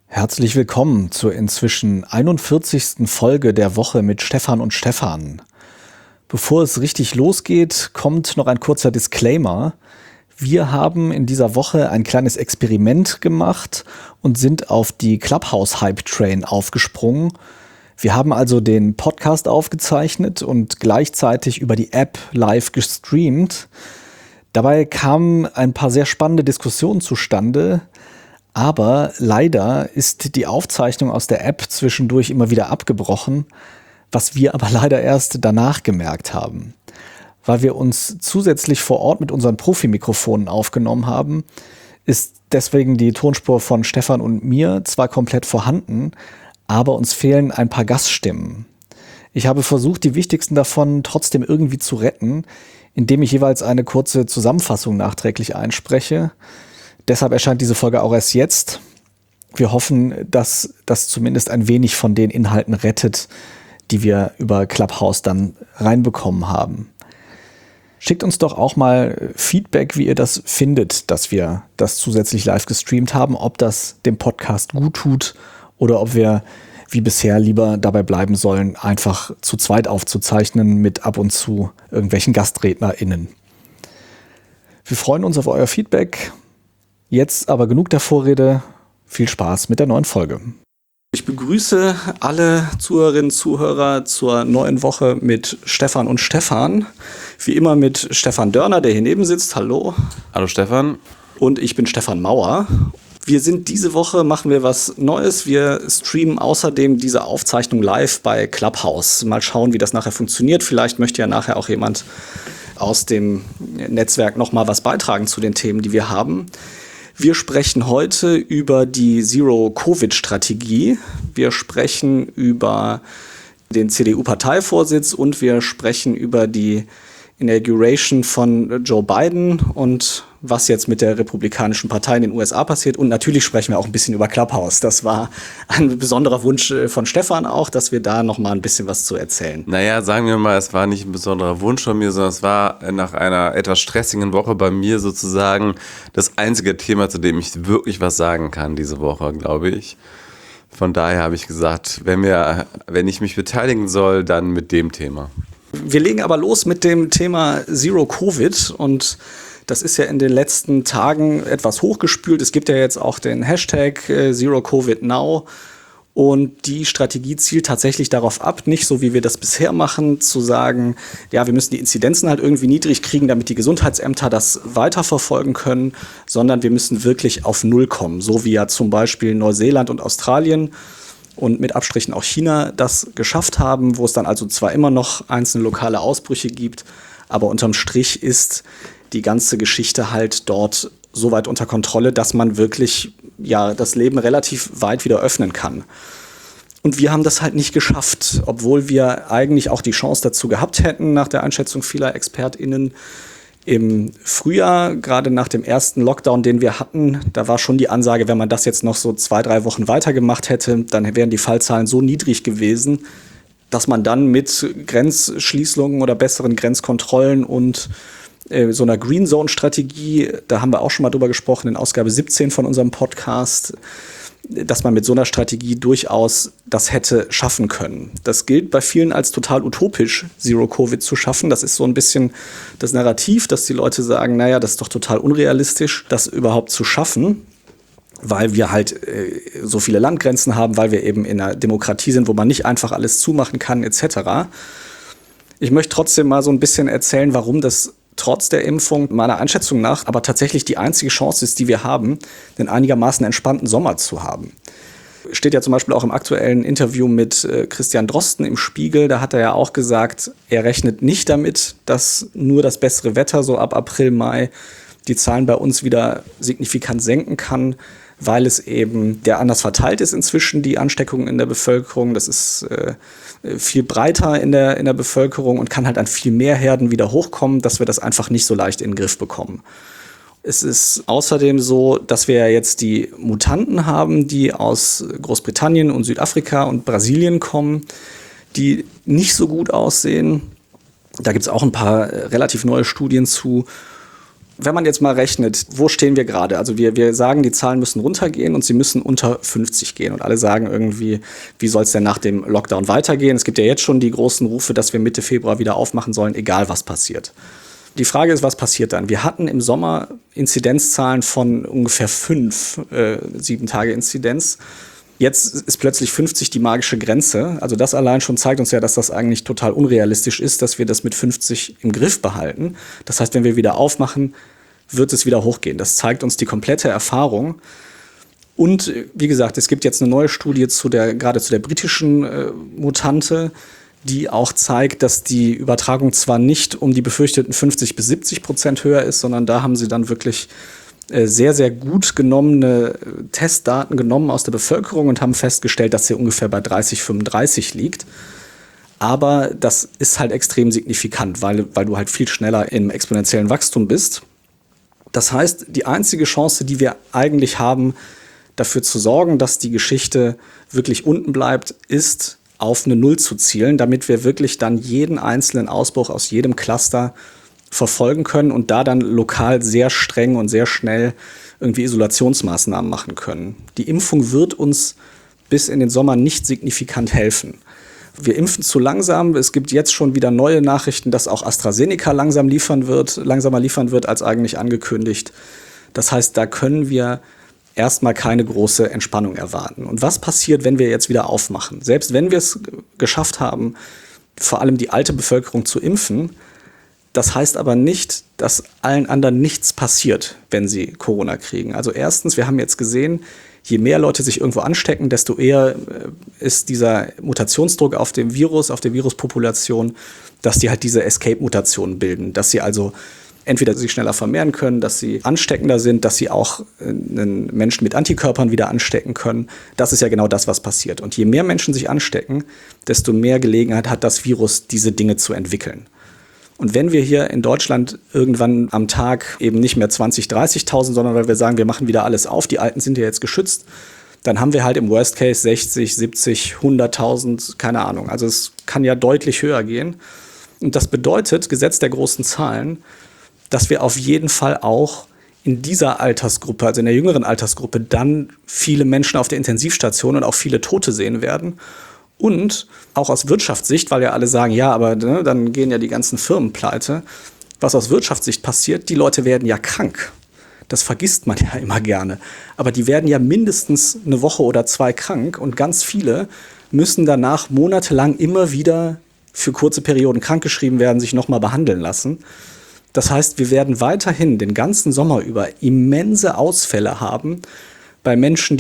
Herzlich willkommen zur inzwischen 41. Folge der Woche mit Stefan und Stefan. Bevor es richtig losgeht, kommt noch ein kurzer Disclaimer. Wir haben in dieser Woche ein kleines Experiment gemacht und sind auf die Clubhouse-Hype-Train aufgesprungen. Wir haben also den Podcast aufgezeichnet und gleichzeitig über die App live gestreamt. Dabei kamen ein paar sehr spannende Diskussionen zustande. Aber leider ist die Aufzeichnung aus der App zwischendurch immer wieder abgebrochen, was wir aber leider erst danach gemerkt haben. Weil wir uns zusätzlich vor Ort mit unseren Profi-Mikrofonen aufgenommen haben, ist deswegen die Tonspur von Stefan und mir zwar komplett vorhanden, aber uns fehlen ein paar Gaststimmen. Ich habe versucht, die wichtigsten davon trotzdem irgendwie zu retten, indem ich jeweils eine kurze Zusammenfassung nachträglich einspreche. Deshalb erscheint diese Folge auch erst jetzt. Wir hoffen, dass das zumindest ein wenig von den Inhalten rettet, die wir über Clubhouse dann reinbekommen haben. Schickt uns doch auch mal Feedback, wie ihr das findet, dass wir das zusätzlich live gestreamt haben, ob das dem Podcast gut tut oder ob wir wie bisher lieber dabei bleiben sollen, einfach zu zweit aufzuzeichnen mit ab und zu irgendwelchen GastrednerInnen. Wir freuen uns auf euer Feedback. Jetzt aber genug der Vorrede. Viel Spaß mit der neuen Folge. Ich begrüße alle Zuhörerinnen und Zuhörer zur neuen Woche mit Stefan und Stefan. Wie immer mit Stefan Dörner, der hier neben sitzt. Hallo. Hallo Stefan. Und ich bin Stefan Mauer. Diese Woche machen wir was Neues. Wir streamen außerdem diese Aufzeichnung live bei Clubhouse. Mal schauen, wie das nachher funktioniert. Vielleicht möchte ja nachher auch jemand aus dem Netzwerk noch mal was beitragen zu den Themen, die wir haben. Wir sprechen heute über die Zero-Covid-Strategie. Wir sprechen über den CDU-Parteivorsitz und wir sprechen über die Inauguration von Joe Biden und was jetzt mit der Republikanischen Partei in den USA passiert. Und natürlich sprechen wir auch ein bisschen über Clubhouse. Das war ein besonderer Wunsch von Stefan auch, dass wir da noch mal ein bisschen was zu erzählen. Naja, sagen wir mal, es war nicht ein besonderer Wunsch von mir, sondern es war nach einer etwas stressigen Woche bei mir sozusagen das einzige Thema, zu dem ich wirklich was sagen kann diese Woche, glaube ich. Von daher habe ich gesagt, wenn ich mich beteiligen soll, dann mit dem Thema. Wir legen aber los mit dem Thema Zero Covid und das ist ja in den letzten Tagen etwas hochgespült. Es gibt ja jetzt auch den Hashtag Zero Covid Now und die Strategie zielt tatsächlich darauf ab, nicht so wie wir das bisher machen, zu sagen, ja, wir müssen die Inzidenzen halt irgendwie niedrig kriegen, damit die Gesundheitsämter das weiterverfolgen können, sondern wir müssen wirklich auf Null kommen, so wie ja zum Beispiel Neuseeland und Australien und mit Abstrichen auch China das geschafft haben, wo es dann also zwar immer noch einzelne lokale Ausbrüche gibt, aber unterm Strich ist die ganze Geschichte halt dort so weit unter Kontrolle, dass man wirklich ja das Leben relativ weit wieder öffnen kann. Und wir haben das halt nicht geschafft, obwohl wir eigentlich auch die Chance dazu gehabt hätten, nach der Einschätzung vieler ExpertInnen. Im Frühjahr, gerade nach dem ersten Lockdown, den wir hatten, da war schon die Ansage, wenn man das jetzt noch so 2-3 Wochen weitergemacht hätte, dann wären die Fallzahlen so niedrig gewesen, dass man dann mit Grenzschließungen oder besseren Grenzkontrollen und so einer Green Zone Strategie, da haben wir auch schon mal drüber gesprochen in Ausgabe 17 von unserem Podcast, dass man mit so einer Strategie durchaus das hätte schaffen können. Das gilt bei vielen als total utopisch, Zero-Covid zu schaffen. Das ist so ein bisschen das Narrativ, dass die Leute sagen, naja, das ist doch total unrealistisch, das überhaupt zu schaffen, weil wir halt so viele Landgrenzen haben, weil wir eben in einer Demokratie sind, wo man nicht einfach alles zumachen kann, etc. Ich möchte trotzdem mal so ein bisschen erzählen, warum das trotz der Impfung meiner Einschätzung nach aber tatsächlich die einzige Chance ist, die wir haben, einen einigermaßen entspannten Sommer zu haben. Steht ja zum Beispiel auch im aktuellen Interview mit Christian Drosten im Spiegel, da hat er ja auch gesagt, er rechnet nicht damit, dass nur das bessere Wetter so ab April, Mai die Zahlen bei uns wieder signifikant senken kann, weil es eben anders verteilt ist inzwischen, die Ansteckung in der Bevölkerung. Das ist viel breiter in der Bevölkerung und kann halt an viel mehr Herden wieder hochkommen, dass wir das einfach nicht so leicht in den Griff bekommen. Es ist außerdem so, dass wir ja jetzt die Mutanten haben, die aus Großbritannien und Südafrika und Brasilien kommen, die nicht so gut aussehen. Da gibt es auch ein paar relativ neue Studien zu. Wenn man jetzt mal rechnet, wo stehen wir gerade? Also wir sagen, die Zahlen müssen runtergehen und sie müssen unter 50 gehen. Und alle sagen irgendwie, wie soll es denn nach dem Lockdown weitergehen? Es gibt ja jetzt schon die großen Rufe, dass wir Mitte Februar wieder aufmachen sollen, egal was passiert. Die Frage ist, was passiert dann? Wir hatten im Sommer Inzidenzzahlen von ungefähr 5 7-Tage-Inzidenz. Jetzt ist plötzlich 50 die magische Grenze. Also das allein schon zeigt uns ja, dass das eigentlich total unrealistisch ist, dass wir das mit 50 im Griff behalten. Das heißt, wenn wir wieder aufmachen, wird es wieder hochgehen. Das zeigt uns die komplette Erfahrung. Und wie gesagt, es gibt jetzt eine neue Studie gerade zu der britischen Mutante, die auch zeigt, dass die Übertragung zwar nicht um die befürchteten 50-70% höher ist, sondern da haben sie dann wirklich sehr, sehr gut genommene Testdaten genommen aus der Bevölkerung und haben festgestellt, dass sie ungefähr bei 30-35 liegt. Aber das ist halt extrem signifikant, weil du halt viel schneller im exponentiellen Wachstum bist. Das heißt, die einzige Chance, die wir eigentlich haben, dafür zu sorgen, dass die Geschichte wirklich unten bleibt, ist, auf eine Null zu zielen, damit wir wirklich dann jeden einzelnen Ausbruch aus jedem Cluster verfolgen können und da dann lokal sehr streng und sehr schnell irgendwie Isolationsmaßnahmen machen können. Die Impfung wird uns bis in den Sommer nicht signifikant helfen. Wir impfen zu langsam. Es gibt jetzt schon wieder neue Nachrichten, dass auch AstraZeneca langsamer liefern wird als eigentlich angekündigt. Das heißt, da können wir erstmal keine große Entspannung erwarten. Und was passiert, wenn wir jetzt wieder aufmachen? Selbst wenn wir es geschafft haben, vor allem die alte Bevölkerung zu impfen, das heißt aber nicht, dass allen anderen nichts passiert, wenn sie Corona kriegen. Also erstens, wir haben jetzt gesehen, je mehr Leute sich irgendwo anstecken, desto eher ist dieser Mutationsdruck auf dem Virus, auf der Viruspopulation, dass die halt diese Escape-Mutationen bilden, dass sie also entweder sich schneller vermehren können, dass sie ansteckender sind, dass sie auch einen Menschen mit Antikörpern wieder anstecken können. Das ist ja genau das, was passiert. Und je mehr Menschen sich anstecken, desto mehr Gelegenheit hat das Virus, diese Dinge zu entwickeln. Und wenn wir hier in Deutschland irgendwann am Tag eben nicht mehr 20.000, 30.000, sondern weil wir sagen, wir machen wieder alles auf, die Alten sind ja jetzt geschützt, dann haben wir halt im Worst Case 60, 70, 100.000, keine Ahnung. Also es kann ja deutlich höher gehen. Und das bedeutet, Gesetz der großen Zahlen, dass wir auf jeden Fall auch in dieser Altersgruppe, also in der jüngeren Altersgruppe, dann viele Menschen auf der Intensivstation und auch viele Tote sehen werden. Und auch aus Wirtschaftssicht, weil ja alle sagen, ja, aber ne, dann gehen ja die ganzen Firmen pleite. Was aus Wirtschaftssicht passiert, die Leute werden ja krank. Das vergisst man ja immer gerne. Aber die werden ja mindestens eine Woche oder 2 krank und ganz viele müssen danach monatelang immer wieder für kurze Perioden krankgeschrieben werden, sich nochmal behandeln lassen. Das heißt, wir werden weiterhin den ganzen Sommer über immense Ausfälle haben bei Menschen,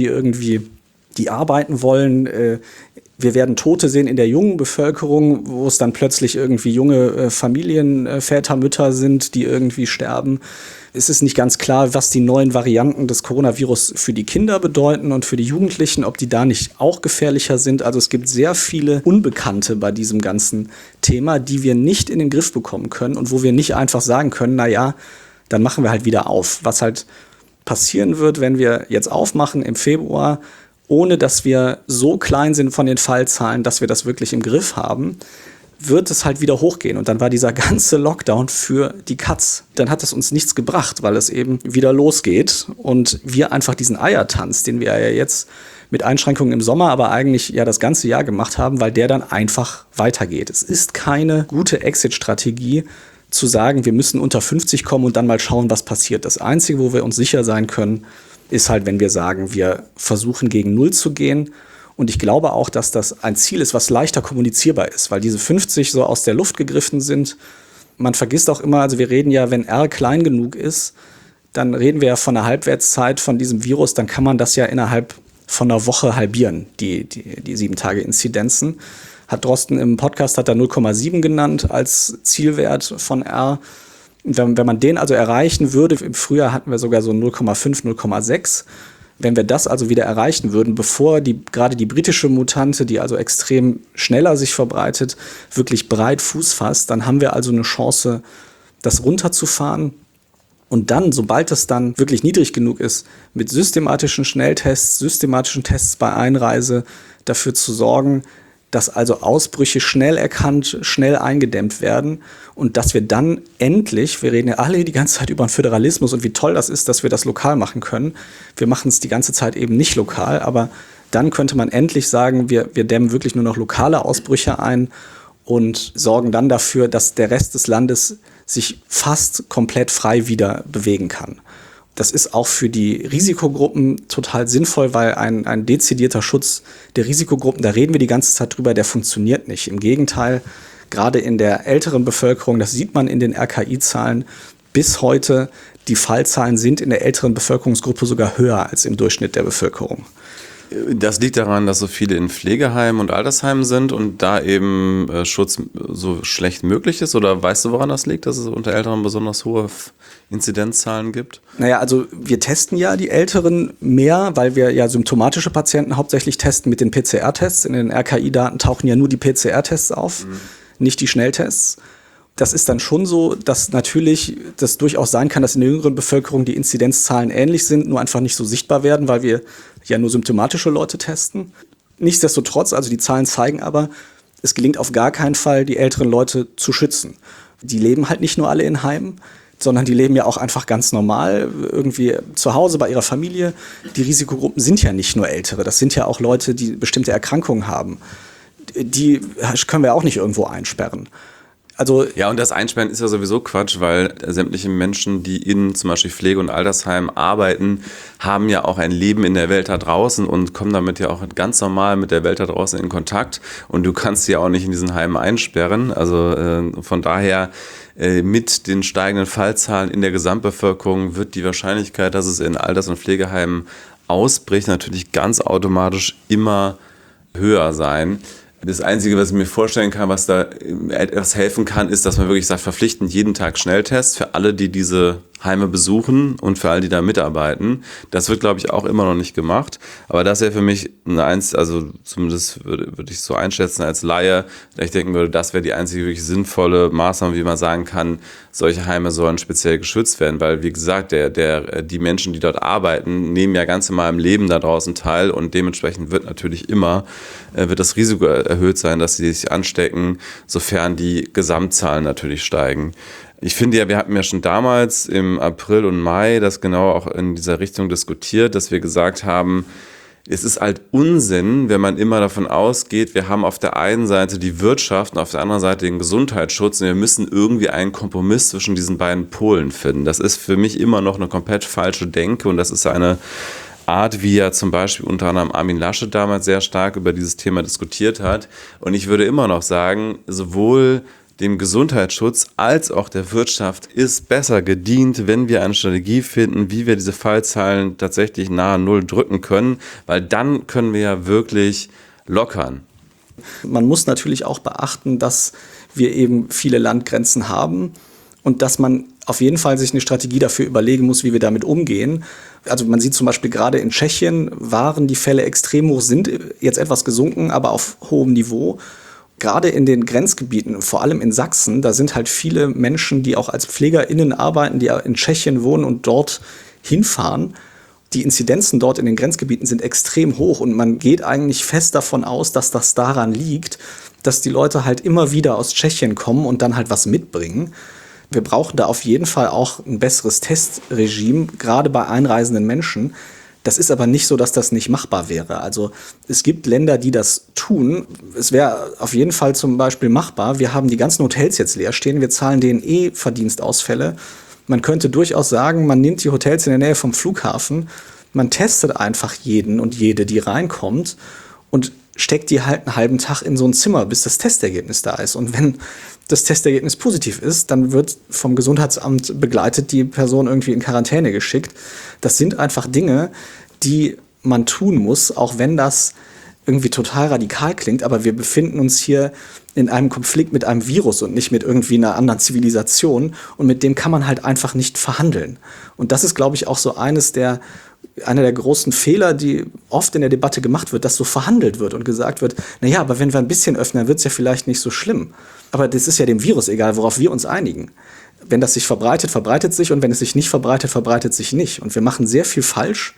die arbeiten wollen. Wir werden Tote sehen in der jungen Bevölkerung, wo es dann plötzlich irgendwie junge Familien, Väter, Mütter sind, die irgendwie sterben. Es ist nicht ganz klar, was die neuen Varianten des Coronavirus für die Kinder bedeuten und für die Jugendlichen, ob die da nicht auch gefährlicher sind. Also es gibt sehr viele Unbekannte bei diesem ganzen Thema, die wir nicht in den Griff bekommen können und wo wir nicht einfach sagen können, na ja, dann machen wir halt wieder auf. Was halt passieren wird, wenn wir jetzt aufmachen im Februar, ohne dass wir so klein sind von den Fallzahlen, dass wir das wirklich im Griff haben, wird es halt wieder hochgehen. Und dann war dieser ganze Lockdown für die Katz. Dann hat es uns nichts gebracht, weil es eben wieder losgeht. Und wir einfach diesen Eiertanz, den wir ja jetzt mit Einschränkungen im Sommer, aber eigentlich ja das ganze Jahr gemacht haben, weil der dann einfach weitergeht. Es ist keine gute Exit-Strategie, zu sagen, wir müssen unter 50 kommen und dann mal schauen, was passiert. Das Einzige, wo wir uns sicher sein können, ist halt, wenn wir sagen, wir versuchen gegen Null zu gehen. Und ich glaube auch, dass das ein Ziel ist, was leichter kommunizierbar ist, weil diese 50 so aus der Luft gegriffen sind. Man vergisst auch immer, also wir reden ja, wenn R klein genug ist, dann reden wir ja von einer Halbwertszeit von diesem Virus, dann kann man das ja innerhalb von einer Woche halbieren, die 7-Tage-Inzidenzen. Drosten im Podcast hat er 0,7 genannt als Zielwert von R. Wenn man den also erreichen würde, im Frühjahr hatten wir sogar so 0,5, 0,6. Wenn wir das also wieder erreichen würden, bevor gerade die britische Mutante, die also extrem schneller sich verbreitet, wirklich breit Fuß fasst, dann haben wir also eine Chance, das runterzufahren. Und dann, sobald es dann wirklich niedrig genug ist, mit systematischen Schnelltests, systematischen Tests bei Einreise dafür zu sorgen, dass also Ausbrüche schnell erkannt, schnell eingedämmt werden und dass wir dann endlich, wir reden ja alle die ganze Zeit über den Föderalismus und wie toll das ist, dass wir das lokal machen können. Wir machen es die ganze Zeit eben nicht lokal, aber dann könnte man endlich sagen, wir dämmen wirklich nur noch lokale Ausbrüche ein und sorgen dann dafür, dass der Rest des Landes sich fast komplett frei wieder bewegen kann. Das ist auch für die Risikogruppen total sinnvoll, weil ein dezidierter Schutz der Risikogruppen, da reden wir die ganze Zeit drüber, der funktioniert nicht. Im Gegenteil, gerade in der älteren Bevölkerung, das sieht man in den RKI-Zahlen, bis heute die Fallzahlen sind in der älteren Bevölkerungsgruppe sogar höher als im Durchschnitt der Bevölkerung. Das liegt daran, dass so viele in Pflegeheimen und Altersheimen sind und da eben Schutz so schlecht möglich ist? Oder weißt du, woran das liegt, dass es unter Älteren besonders hohe Inzidenzzahlen gibt? Naja, also wir testen ja die Älteren mehr, weil wir ja symptomatische Patienten hauptsächlich testen mit den PCR-Tests. In den RKI-Daten tauchen ja nur die PCR-Tests auf, nicht die Schnelltests. Das ist dann schon so, dass natürlich das durchaus sein kann, dass in der jüngeren Bevölkerung die Inzidenzzahlen ähnlich sind, nur einfach nicht so sichtbar werden, weil wir ja nur symptomatische Leute testen. Nichtsdestotrotz, also die Zahlen zeigen aber, es gelingt auf gar keinen Fall, die älteren Leute zu schützen. Die leben halt nicht nur alle in Heimen, sondern die leben ja auch einfach ganz normal, irgendwie zu Hause bei ihrer Familie. Die Risikogruppen sind ja nicht nur Ältere, das sind ja auch Leute, die bestimmte Erkrankungen haben. Die können wir auch nicht irgendwo einsperren. Also ja, und das Einsperren ist ja sowieso Quatsch, weil sämtliche Menschen, die in zum Beispiel Pflege- und Altersheimen arbeiten, haben ja auch ein Leben in der Welt da draußen und kommen damit ja auch ganz normal mit der Welt da draußen in Kontakt. Und du kannst sie ja auch nicht in diesen Heimen einsperren. Also von daher mit den steigenden Fallzahlen in der Gesamtbevölkerung wird die Wahrscheinlichkeit, dass es in Alters- und Pflegeheimen ausbricht, natürlich ganz automatisch immer höher sein. Das Einzige, was ich mir vorstellen kann, was da etwas helfen kann, ist, dass man wirklich sagt, verpflichtend jeden Tag Schnelltests für alle, die diese Heime besuchen und für alle, die da mitarbeiten. Das wird, glaube ich, auch immer noch nicht gemacht. Aber das wäre für mich also zumindest würde ich so einschätzen als Laie, da ich denken würde, das wäre die einzige wirklich sinnvolle Maßnahme, wie man sagen kann, solche Heime sollen speziell geschützt werden. Weil, wie gesagt, die Menschen, die dort arbeiten, nehmen ja ganz normal im Leben da draußen teil und dementsprechend wird natürlich immer wird das Risiko erhöht sein, dass sie sich anstecken, sofern die Gesamtzahlen natürlich steigen. Ich finde ja, wir hatten ja schon damals im April und Mai das genau auch in dieser Richtung diskutiert, dass wir gesagt haben, es ist halt Unsinn, wenn man immer davon ausgeht, wir haben auf der einen Seite die Wirtschaft und auf der anderen Seite den Gesundheitsschutz und wir müssen irgendwie einen Kompromiss zwischen diesen beiden Polen finden. Das ist für mich immer noch eine komplett falsche Denke und das ist eine Art, wie ja zum Beispiel unter anderem Armin Laschet damals sehr stark über dieses Thema diskutiert hat. Und ich würde immer noch sagen, sowohl dem Gesundheitsschutz als auch der Wirtschaft ist besser gedient, wenn wir eine Strategie finden, wie wir diese Fallzahlen tatsächlich nahe Null drücken können, weil dann können wir ja wirklich lockern. Man muss natürlich auch beachten, dass wir eben viele Landgrenzen haben und dass man auf jeden Fall sich eine Strategie dafür überlegen muss, wie wir damit umgehen. Also man sieht zum Beispiel gerade in Tschechien waren die Fälle extrem hoch, sind jetzt etwas gesunken, aber auf hohem Niveau. Gerade in den Grenzgebieten, vor allem in Sachsen, da sind halt viele Menschen, die auch als PflegerInnen arbeiten, die in Tschechien wohnen und dort hinfahren. Die Inzidenzen dort in den Grenzgebieten sind extrem hoch und man geht eigentlich fest davon aus, dass das daran liegt, dass die Leute halt immer wieder aus Tschechien kommen und dann halt was mitbringen. Wir brauchen da auf jeden Fall auch ein besseres Testregime, gerade bei einreisenden Menschen. Das ist aber nicht so, dass das nicht machbar wäre. Also es gibt Länder, die das tun. Es wäre auf jeden Fall zum Beispiel machbar. Wir haben die ganzen Hotels jetzt leer stehen. Wir zahlen denen Verdienstausfälle. Man könnte durchaus sagen, man nimmt die Hotels in der Nähe vom Flughafen, man testet einfach jeden und jede, die reinkommt und steckt die halt einen halben Tag in so ein Zimmer, bis das Testergebnis da ist. Und wenn das Testergebnis positiv ist, dann wird vom Gesundheitsamt begleitet die Person irgendwie in Quarantäne geschickt. Das sind einfach Dinge, die man tun muss, auch wenn das irgendwie total radikal klingt, aber wir befinden uns hier in einem Konflikt mit einem Virus und nicht mit irgendwie einer anderen Zivilisation und mit dem kann man halt einfach nicht verhandeln. Und das ist, glaube ich, auch so einer der großen Fehler, die oft in der Debatte gemacht wird, dass so verhandelt wird und gesagt wird, naja, aber wenn wir ein bisschen öffnen, dann wird es ja vielleicht nicht so schlimm. Aber das ist ja dem Virus egal, worauf wir uns einigen. Wenn das sich verbreitet, verbreitet sich und wenn es sich nicht verbreitet, verbreitet sich nicht. Und wir machen sehr viel falsch,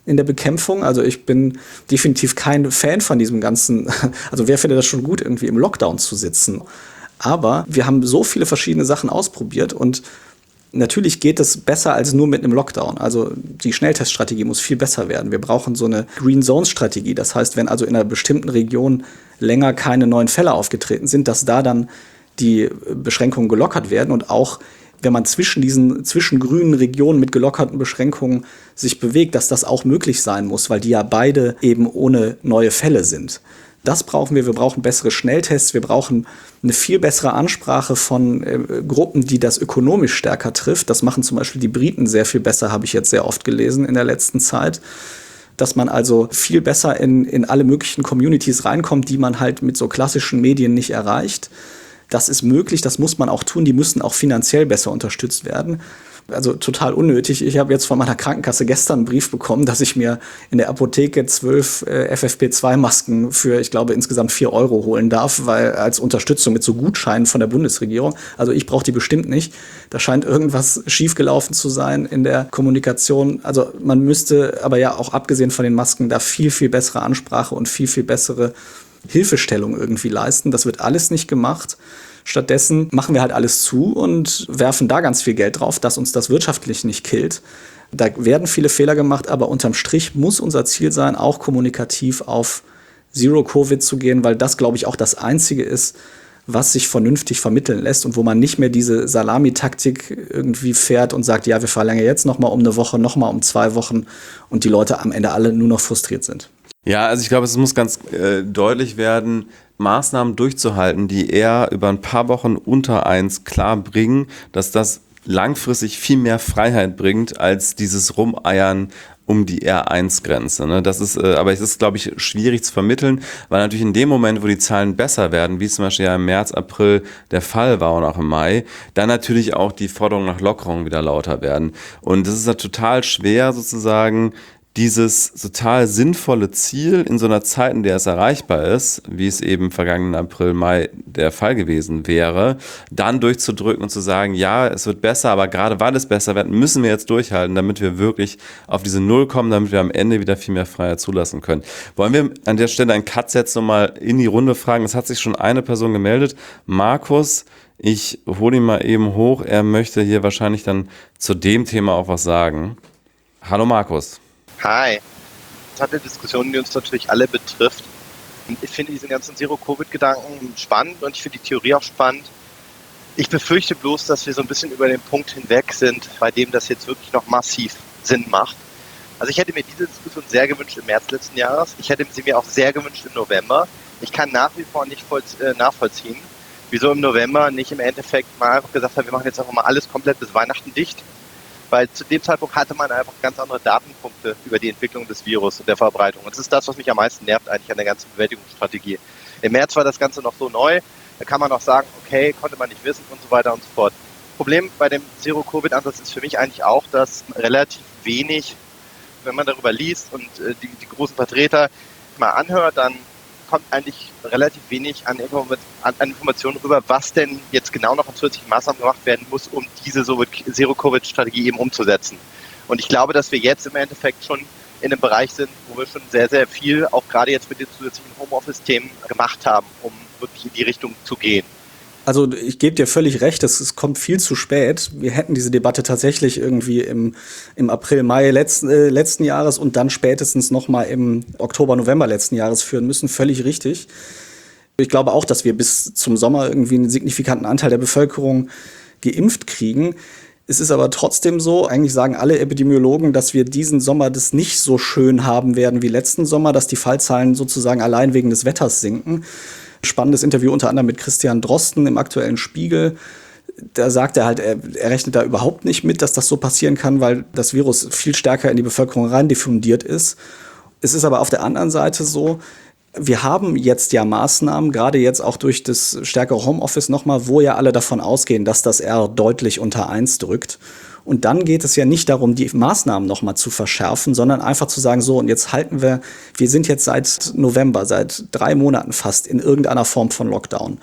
in der Bekämpfung. Also ich bin definitiv kein Fan von diesem ganzen, also wer findet das schon gut, irgendwie im Lockdown zu sitzen. Aber wir haben so viele verschiedene Sachen ausprobiert und natürlich geht es besser als nur mit einem Lockdown. Also die Schnellteststrategie muss viel besser werden. Wir brauchen so eine Green Zone Strategie. Das heißt, wenn also in einer bestimmten Region länger keine neuen Fälle aufgetreten sind, dass da dann die Beschränkungen gelockert werden und auch wenn man zwischen grünen Regionen mit gelockerten Beschränkungen sich bewegt, dass das auch möglich sein muss, weil die ja beide eben ohne neue Fälle sind. Das brauchen wir. Wir brauchen bessere Schnelltests. Wir brauchen eine viel bessere Ansprache von Gruppen, die das ökonomisch stärker trifft. Das machen zum Beispiel die Briten sehr viel besser, habe ich jetzt sehr oft gelesen in der letzten Zeit. Dass man also viel besser in alle möglichen Communities reinkommt, die man halt mit so klassischen Medien nicht erreicht. Das ist möglich, das muss man auch tun. Die müssen auch finanziell besser unterstützt werden. Also total unnötig. Ich habe jetzt von meiner Krankenkasse gestern einen Brief bekommen, dass ich mir in der Apotheke 12 FFP2-Masken für, ich glaube, insgesamt 4 € holen darf, weil als Unterstützung mit so Gutscheinen von der Bundesregierung. Also ich brauche die bestimmt nicht. Da scheint irgendwas schiefgelaufen zu sein in der Kommunikation. Also man müsste aber ja auch abgesehen von den Masken da viel, viel bessere Ansprache und viel, viel bessere Hilfestellung irgendwie leisten. Das wird alles nicht gemacht. Stattdessen machen wir halt alles zu und werfen da ganz viel Geld drauf, dass uns das wirtschaftlich nicht killt. Da werden viele Fehler gemacht, aber unterm Strich muss unser Ziel sein, auch kommunikativ auf Zero-Covid zu gehen, weil das, glaube ich, auch das Einzige ist, was sich vernünftig vermitteln lässt und wo man nicht mehr diese Salamitaktik irgendwie fährt und sagt, ja, wir verlängern jetzt nochmal um eine Woche, nochmal um 2 Wochen und die Leute am Ende alle nur noch frustriert sind. Ja, also ich glaube, es muss ganz deutlich werden, Maßnahmen durchzuhalten, die eher über ein paar Wochen unter 1 klar bringen, dass das langfristig viel mehr Freiheit bringt, als dieses Rumeiern um die R1-Grenze. Ne? Das ist, aber es ist, glaube ich, schwierig zu vermitteln, weil natürlich in dem Moment, wo die Zahlen besser werden, wie es zum Beispiel ja im März, April der Fall war und auch im Mai, dann natürlich auch die Forderungen nach Lockerung wieder lauter werden. Und das ist ja total schwer sozusagen, dieses total sinnvolle Ziel in so einer Zeit, in der es erreichbar ist, wie es eben vergangenen April, Mai der Fall gewesen wäre, dann durchzudrücken und zu sagen, ja, es wird besser, aber gerade weil es besser wird, müssen wir jetzt durchhalten, damit wir wirklich auf diese Null kommen, damit wir am Ende wieder viel mehr Freiheit zulassen können. Wollen wir an der Stelle einen Cut setzen und mal in die Runde fragen? Es hat sich schon eine Person gemeldet. Markus, ich hole ihn mal eben hoch. Er möchte hier wahrscheinlich dann zu dem Thema auch was sagen. Hallo Markus. Hi. Das hat eine Diskussion, die uns natürlich alle betrifft. Und ich finde diesen ganzen Zero-Covid-Gedanken spannend und ich finde die Theorie auch spannend. Ich befürchte bloß, dass wir so ein bisschen über den Punkt hinweg sind, bei dem das jetzt wirklich noch massiv Sinn macht. Also ich hätte mir diese Diskussion sehr gewünscht im März letzten Jahres. Ich hätte sie mir auch sehr gewünscht im November. Ich kann nach wie vor nicht nachvollziehen, wieso im November nicht im Endeffekt mal einfach gesagt hat, wir machen jetzt einfach mal alles komplett bis Weihnachten dicht. Weil zu dem Zeitpunkt hatte man einfach ganz andere Datenpunkte über die Entwicklung des Virus und der Verbreitung. Und das ist das, was mich am meisten nervt eigentlich an der ganzen Bewältigungsstrategie. Im März war das Ganze noch so neu. Da kann man noch sagen, okay, konnte man nicht wissen und so weiter und so fort. Problem bei dem Zero-Covid-Ansatz ist für mich eigentlich auch, dass relativ wenig, wenn man darüber liest und die großen Vertreter mal anhört, dann kommt eigentlich relativ wenig an Informationen rüber, was denn jetzt genau noch an zusätzlichen Maßnahmen gemacht werden muss, um diese Zero-Covid-Strategie eben umzusetzen. Und ich glaube, dass wir jetzt im Endeffekt schon in einem Bereich sind, wo wir schon sehr, sehr viel, auch gerade jetzt mit den zusätzlichen Homeoffice-Themen gemacht haben, um wirklich in die Richtung zu gehen. Also ich gebe dir völlig recht, es kommt viel zu spät. Wir hätten diese Debatte tatsächlich irgendwie im April, Mai letzten Jahres und dann spätestens nochmal im Oktober, November letzten Jahres führen müssen. Völlig richtig. Ich glaube auch, dass wir bis zum Sommer irgendwie einen signifikanten Anteil der Bevölkerung geimpft kriegen. Es ist aber trotzdem so, eigentlich sagen alle Epidemiologen, dass wir diesen Sommer das nicht so schön haben werden wie letzten Sommer, dass die Fallzahlen sozusagen allein wegen des Wetters sinken. Spannendes Interview unter anderem mit Christian Drosten im aktuellen Spiegel. Da sagt er halt, er rechnet da überhaupt nicht mit, dass das so passieren kann, weil das Virus viel stärker in die Bevölkerung rein diffundiert ist. Es ist aber auf der anderen Seite so, wir haben jetzt ja Maßnahmen, gerade jetzt auch durch das stärkere Homeoffice nochmal, wo ja alle davon ausgehen, dass das R deutlich unter 1 drückt. Und dann geht es ja nicht darum, die Maßnahmen nochmal zu verschärfen, sondern einfach zu sagen, so, und jetzt halten wir sind jetzt seit November, seit 3 Monaten fast in irgendeiner Form von Lockdown.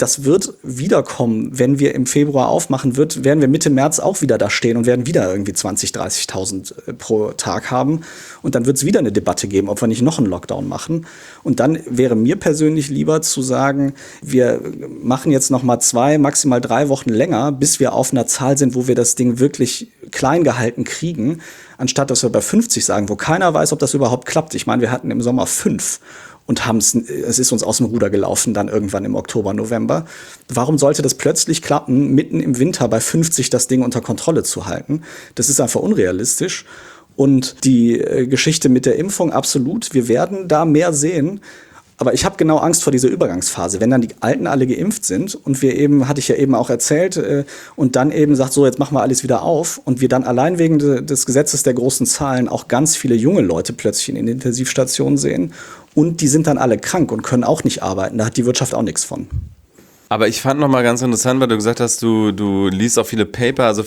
das wird wiederkommen. Wenn wir im Februar aufmachen, werden wir Mitte März auch wieder da stehen und werden wieder irgendwie 20.000, 30.000 pro Tag haben. Und dann wird es wieder eine Debatte geben, ob wir nicht noch einen Lockdown machen. Und dann wäre mir persönlich lieber zu sagen, wir machen jetzt noch mal 2, maximal 3 Wochen länger, bis wir auf einer Zahl sind, wo wir das Ding wirklich klein gehalten kriegen, anstatt dass wir bei 50 sagen, wo keiner weiß, ob das überhaupt klappt. Ich meine, wir hatten im Sommer 5. Und es ist uns aus dem Ruder gelaufen, dann irgendwann im Oktober, November. Warum sollte das plötzlich klappen, mitten im Winter bei 50 das Ding unter Kontrolle zu halten? Das ist einfach unrealistisch. Und die Geschichte mit der Impfung, absolut, wir werden da mehr sehen. Aber ich habe genau Angst vor dieser Übergangsphase, wenn dann die Alten alle geimpft sind und wir eben, hatte ich ja eben auch erzählt, und dann eben sagt, so, jetzt machen wir alles wieder auf und wir dann allein wegen des Gesetzes der großen Zahlen auch ganz viele junge Leute plötzlich in den Intensivstationen sehen und die sind dann alle krank und können auch nicht arbeiten, da hat die Wirtschaft auch nichts von. Aber ich fand nochmal ganz interessant, weil du gesagt hast, du liest auch viele Paper, also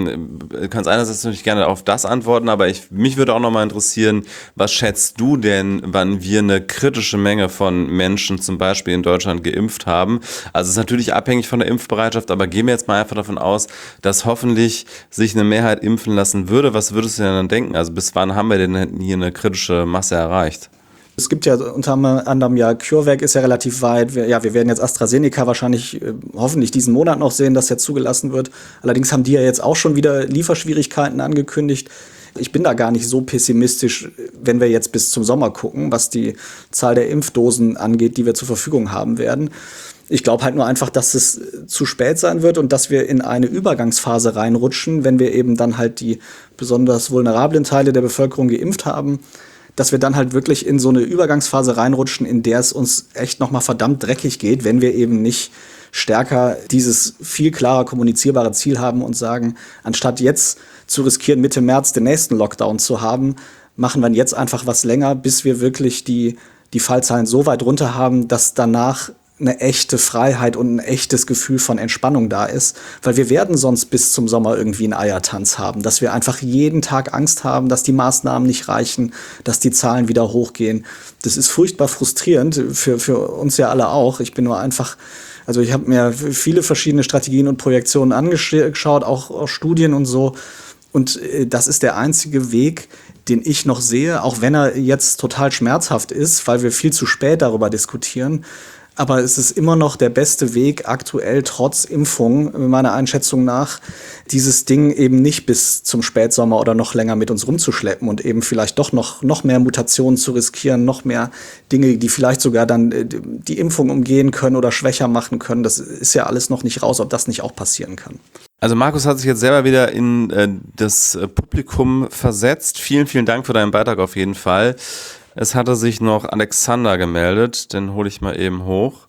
kannst einerseits natürlich gerne auf das antworten, aber mich würde auch nochmal interessieren, was schätzt du denn, wann wir eine kritische Menge von Menschen zum Beispiel in Deutschland geimpft haben? Also es ist natürlich abhängig von der Impfbereitschaft, aber gehen wir jetzt mal einfach davon aus, dass hoffentlich sich eine Mehrheit impfen lassen würde. Was würdest du denn dann denken? Also bis wann haben wir denn hier eine kritische Masse erreicht? Es gibt ja unter anderem CureVac ist ja relativ weit. Wir werden jetzt AstraZeneca wahrscheinlich hoffentlich diesen Monat noch sehen, dass jetzt zugelassen wird. Allerdings haben die ja jetzt auch schon wieder Lieferschwierigkeiten angekündigt. Ich bin da gar nicht so pessimistisch, wenn wir jetzt bis zum Sommer gucken, was die Zahl der Impfdosen angeht, die wir zur Verfügung haben werden. Ich glaube halt nur einfach, dass es zu spät sein wird und dass wir in eine Übergangsphase reinrutschen, wenn wir eben dann halt die besonders vulnerablen Teile der Bevölkerung geimpft haben, dass wir dann halt wirklich in so eine Übergangsphase reinrutschen, in der es uns echt nochmal verdammt dreckig geht, wenn wir eben nicht stärker dieses viel klarer kommunizierbare Ziel haben und sagen, anstatt jetzt zu riskieren, Mitte März den nächsten Lockdown zu haben, machen wir jetzt einfach was länger, bis wir wirklich die Fallzahlen so weit runter haben, dass danach eine echte Freiheit und ein echtes Gefühl von Entspannung da ist, weil wir werden sonst bis zum Sommer irgendwie einen Eiertanz haben, dass wir einfach jeden Tag Angst haben, dass die Maßnahmen nicht reichen, dass die Zahlen wieder hochgehen. Das ist furchtbar frustrierend, für uns ja alle auch. Ich bin nur einfach, also ich habe mir viele verschiedene Strategien und Projektionen angeschaut, auch Studien und so. Und das ist der einzige Weg, den ich noch sehe, auch wenn er jetzt total schmerzhaft ist, weil wir viel zu spät darüber diskutieren. Aber es ist immer noch der beste Weg, aktuell trotz Impfung, meiner Einschätzung nach, dieses Ding eben nicht bis zum Spätsommer oder noch länger mit uns rumzuschleppen und eben vielleicht doch noch mehr Mutationen zu riskieren, noch mehr Dinge, die vielleicht sogar dann die Impfung umgehen können oder schwächer machen können. Das ist ja alles noch nicht raus, ob das nicht auch passieren kann. Also Markus hat sich jetzt selber wieder in das Publikum versetzt. Vielen, vielen Dank für deinen Beitrag auf jeden Fall. Es hatte sich noch Alexander gemeldet, den hole ich mal eben hoch.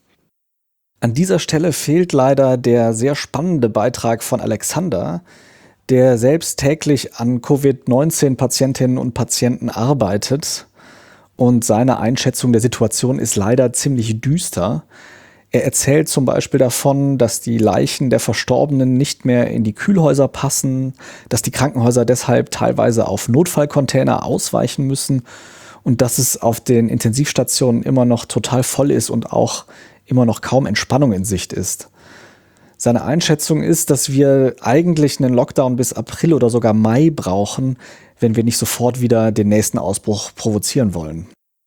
An dieser Stelle fehlt leider der sehr spannende Beitrag von Alexander, der selbst täglich an Covid-19-Patientinnen und Patienten arbeitet und seine Einschätzung der Situation ist leider ziemlich düster. Er erzählt zum Beispiel davon, dass die Leichen der Verstorbenen nicht mehr in die Kühlhäuser passen, dass die Krankenhäuser deshalb teilweise auf Notfallcontainer ausweichen müssen und dass es auf den Intensivstationen immer noch total voll ist und auch immer noch kaum Entspannung in Sicht ist. Seine Einschätzung ist, dass wir eigentlich einen Lockdown bis April oder sogar Mai brauchen, wenn wir nicht sofort wieder den nächsten Ausbruch provozieren wollen.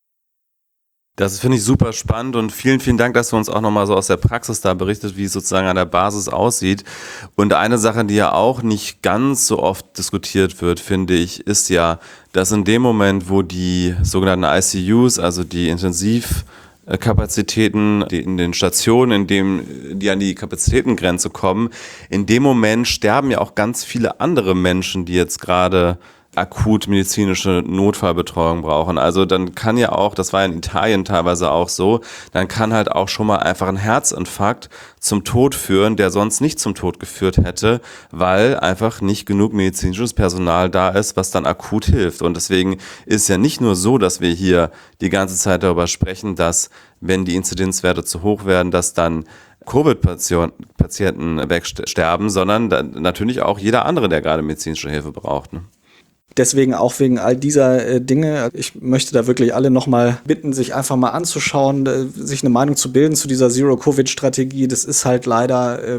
Das finde ich super spannend und vielen, vielen Dank, dass du uns auch nochmal so aus der Praxis da berichtet, wie es sozusagen an der Basis aussieht. Und eine Sache, die ja auch nicht ganz so oft diskutiert wird, finde ich, ist ja, dass in dem Moment, wo die sogenannten ICUs, also die Intensivkapazitäten in den Stationen, die an die Kapazitätengrenze kommen, in dem Moment sterben ja auch ganz viele andere Menschen, die jetzt gerade akut medizinische Notfallbetreuung brauchen. Also dann kann ja auch, das war in Italien teilweise auch so, dann kann halt auch schon mal einfach ein Herzinfarkt zum Tod führen, der sonst nicht zum Tod geführt hätte, weil einfach nicht genug medizinisches Personal da ist, was dann akut hilft. Und deswegen ist ja nicht nur so, dass wir hier die ganze Zeit darüber sprechen, dass wenn die Inzidenzwerte zu hoch werden, dass dann Covid-Patienten wegsterben, sondern natürlich auch jeder andere, der gerade medizinische Hilfe braucht. Ne? Deswegen auch wegen all dieser Dinge. Ich möchte da wirklich alle nochmal bitten, sich einfach mal anzuschauen, sich eine Meinung zu bilden zu dieser Zero-Covid-Strategie. Das ist halt leider,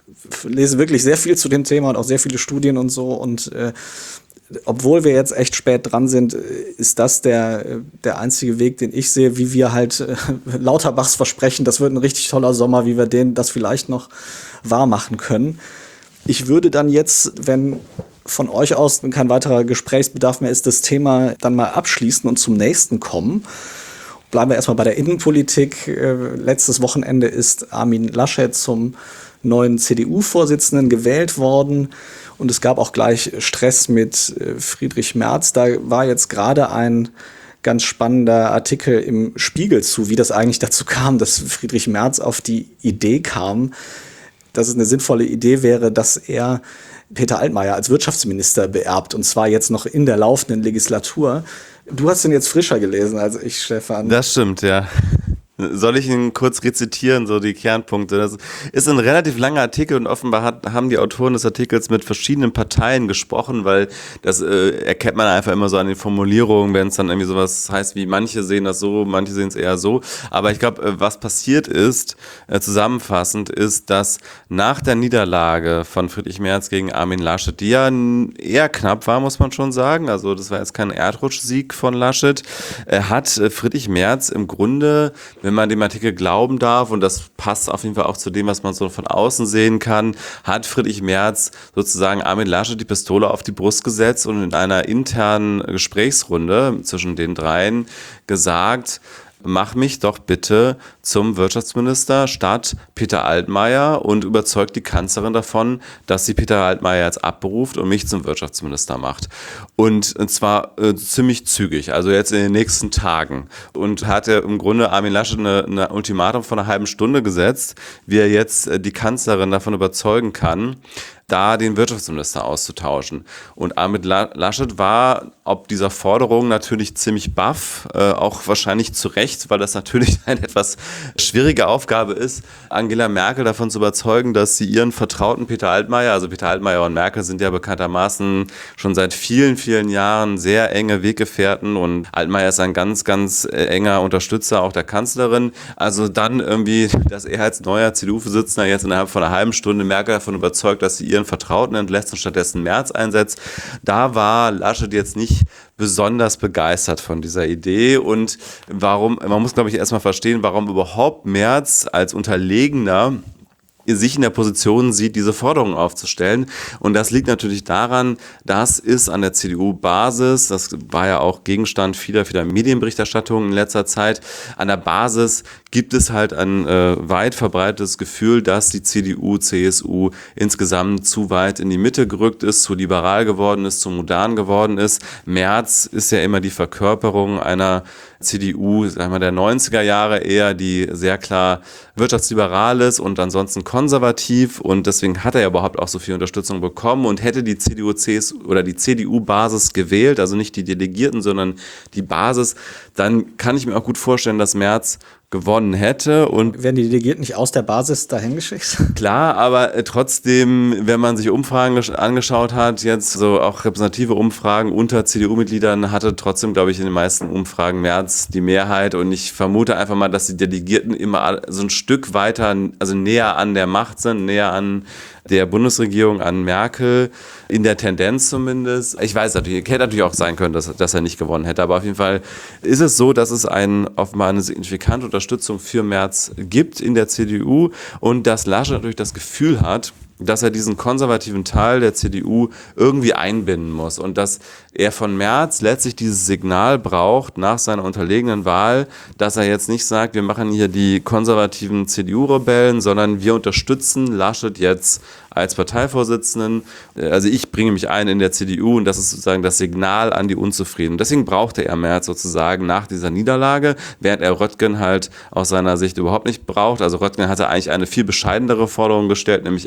lese wirklich sehr viel zu dem Thema und auch sehr viele Studien und so. Und obwohl wir jetzt echt spät dran sind, ist das der einzige Weg, den ich sehe, wie wir halt Lauterbachs versprechen, das wird ein richtig toller Sommer, wie wir das vielleicht noch wahr machen können. Ich würde dann jetzt, wenn von euch aus kein weiterer Gesprächsbedarf mehr ist, das Thema dann mal abschließen und zum nächsten kommen. Bleiben wir erstmal bei der Innenpolitik. Letztes Wochenende ist Armin Laschet zum neuen CDU-Vorsitzenden gewählt worden. Und es gab auch gleich Stress mit Friedrich Merz. Da war jetzt gerade ein ganz spannender Artikel im Spiegel zu, wie das eigentlich dazu kam, dass Friedrich Merz auf die Idee kam, dass es eine sinnvolle Idee wäre, dass er Peter Altmaier als Wirtschaftsminister beerbt, und zwar jetzt noch in der laufenden Legislatur. Du hast den jetzt frischer gelesen als ich, Stefan. Das stimmt, ja. Soll ich ihn kurz rezitieren, so die Kernpunkte? Das ist ein relativ langer Artikel und offenbar haben die Autoren des Artikels mit verschiedenen Parteien gesprochen, weil das erkennt man einfach immer so an den Formulierungen, wenn es dann irgendwie sowas heißt wie manche sehen das so, manche sehen es eher so. Aber ich glaube, was passiert ist, zusammenfassend, ist, dass nach der Niederlage von Friedrich Merz gegen Armin Laschet, die ja eher knapp war, muss man schon sagen, also das war jetzt kein Erdrutschsieg von Laschet, hat Friedrich Merz im Grunde, wenn man dem Artikel glauben darf, und das passt auf jeden Fall auch zu dem, was man so von außen sehen kann, hat Friedrich Merz sozusagen Armin Laschet die Pistole auf die Brust gesetzt und in einer internen Gesprächsrunde zwischen den dreien gesagt: Mach mich doch bitte zum Wirtschaftsminister statt Peter Altmaier und überzeugt die Kanzlerin davon, dass sie Peter Altmaier jetzt abberuft und mich zum Wirtschaftsminister macht. Und zwar ziemlich zügig, also jetzt in den nächsten Tagen. Und hat er im Grunde Armin Laschet eine Ultimatum von einer halben Stunde gesetzt, wie er jetzt die Kanzlerin davon überzeugen kann, da den Wirtschaftsminister auszutauschen. Und Armin Laschet war ob dieser Forderung natürlich ziemlich baff, auch wahrscheinlich zu Recht, weil das natürlich eine etwas schwierige Aufgabe ist, Angela Merkel davon zu überzeugen, dass sie ihren Vertrauten Peter Altmaier, also Peter Altmaier und Merkel sind ja bekanntermaßen schon seit vielen, vielen Jahren sehr enge Weggefährten, und Altmaier ist ein ganz, ganz enger Unterstützer auch der Kanzlerin. Also dann irgendwie, dass er als neuer CDU-Vorsitzender jetzt innerhalb von einer halben Stunde Merkel davon überzeugt, dass sie ihren Vertrauten entlässt und stattdessen Merz einsetzt, da war Laschet jetzt nicht besonders begeistert von dieser Idee. Und warum, man muss, glaube ich, erstmal verstehen, warum überhaupt Merz als Unterlegener sich in der Position sieht, diese Forderungen aufzustellen. Und das liegt natürlich daran, das ist an der CDU-Basis, das war ja auch Gegenstand vieler Medienberichterstattungen in letzter Zeit, an der Basis gibt es halt ein weit verbreitetes Gefühl, dass die CDU, CSU insgesamt zu weit in die Mitte gerückt ist, zu liberal geworden ist, zu modern geworden ist. Merz ist ja immer die Verkörperung einer CDU, sagen wir, der 90er Jahre eher, die sehr klar wirtschaftsliberal ist und ansonsten konservativ, und deswegen hat er ja überhaupt auch so viel Unterstützung bekommen. Und hätte die CDU, CSU oder die CDU-Basis gewählt, also nicht die Delegierten, sondern die Basis, dann kann ich mir auch gut vorstellen, dass Merz gewonnen hätte. Und werden die Delegierten nicht aus der Basis dahin geschickt? Klar, aber trotzdem, wenn man sich Umfragen angeschaut hat, jetzt so auch repräsentative Umfragen unter CDU-Mitgliedern, hatte trotzdem, glaube ich, in den meisten Umfragen Merz die Mehrheit. Und ich vermute einfach mal, dass die Delegierten immer so ein Stück weiter, also näher an der Macht sind, näher an der Bundesregierung, an Merkel, in der Tendenz zumindest. Ich weiß natürlich, hätte natürlich auch sein können, dass er nicht gewonnen hätte, aber auf jeden Fall ist es so, dass es offenbar eine signifikante Unterstützung für Merz gibt in der CDU und dass Laschet natürlich das Gefühl hat, dass er diesen konservativen Teil der CDU irgendwie einbinden muss und dass er von Merz letztlich dieses Signal braucht nach seiner unterlegenen Wahl, dass er jetzt nicht sagt, wir machen hier die konservativen CDU-Rebellen, sondern wir unterstützen Laschet jetzt als Parteivorsitzenden. Also ich bringe mich ein in der CDU, und das ist sozusagen das Signal an die Unzufriedenen. Deswegen brauchte er Merz sozusagen nach dieser Niederlage, während er Röttgen halt aus seiner Sicht überhaupt nicht braucht. Also Röttgen hatte eigentlich eine viel bescheidenere Forderung gestellt, nämlich er wollte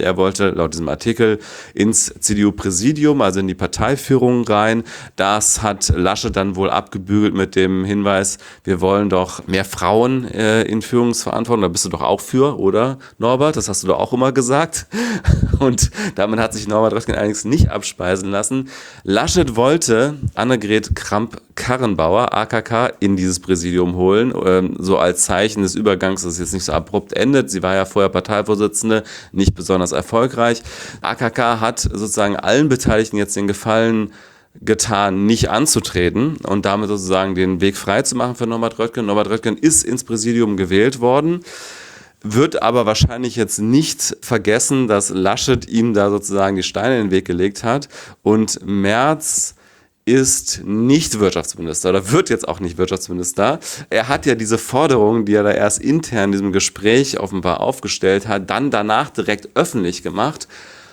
sollte, laut diesem Artikel, ins CDU-Präsidium, also in die Parteiführung rein. Das hat Laschet dann wohl abgebügelt mit dem Hinweis, wir wollen doch mehr Frauen in Führungsverantwortung. Da bist du doch auch für, oder, Norbert? Das hast du doch auch immer gesagt. Und damit hat sich Norbert Röttgen allerdings nicht abspeisen lassen. Laschet wollte Annegret Kramp-Karrenbauer, AKK, in dieses Präsidium holen, so als Zeichen des Übergangs, dass es jetzt nicht so abrupt endet. Sie war ja vorher Parteivorsitzende, nicht besonders erfolgreich. AKK hat sozusagen allen Beteiligten jetzt den Gefallen getan, nicht anzutreten und damit sozusagen den Weg frei zu machen für Norbert Röttgen. Norbert Röttgen ist ins Präsidium gewählt worden, wird aber wahrscheinlich jetzt nicht vergessen, dass Laschet ihm da sozusagen die Steine in den Weg gelegt hat und Merz ist nicht Wirtschaftsminister oder wird jetzt auch nicht Wirtschaftsminister. Er hat ja diese Forderung, die er da erst intern in diesem Gespräch offenbar aufgestellt hat, dann danach direkt öffentlich gemacht.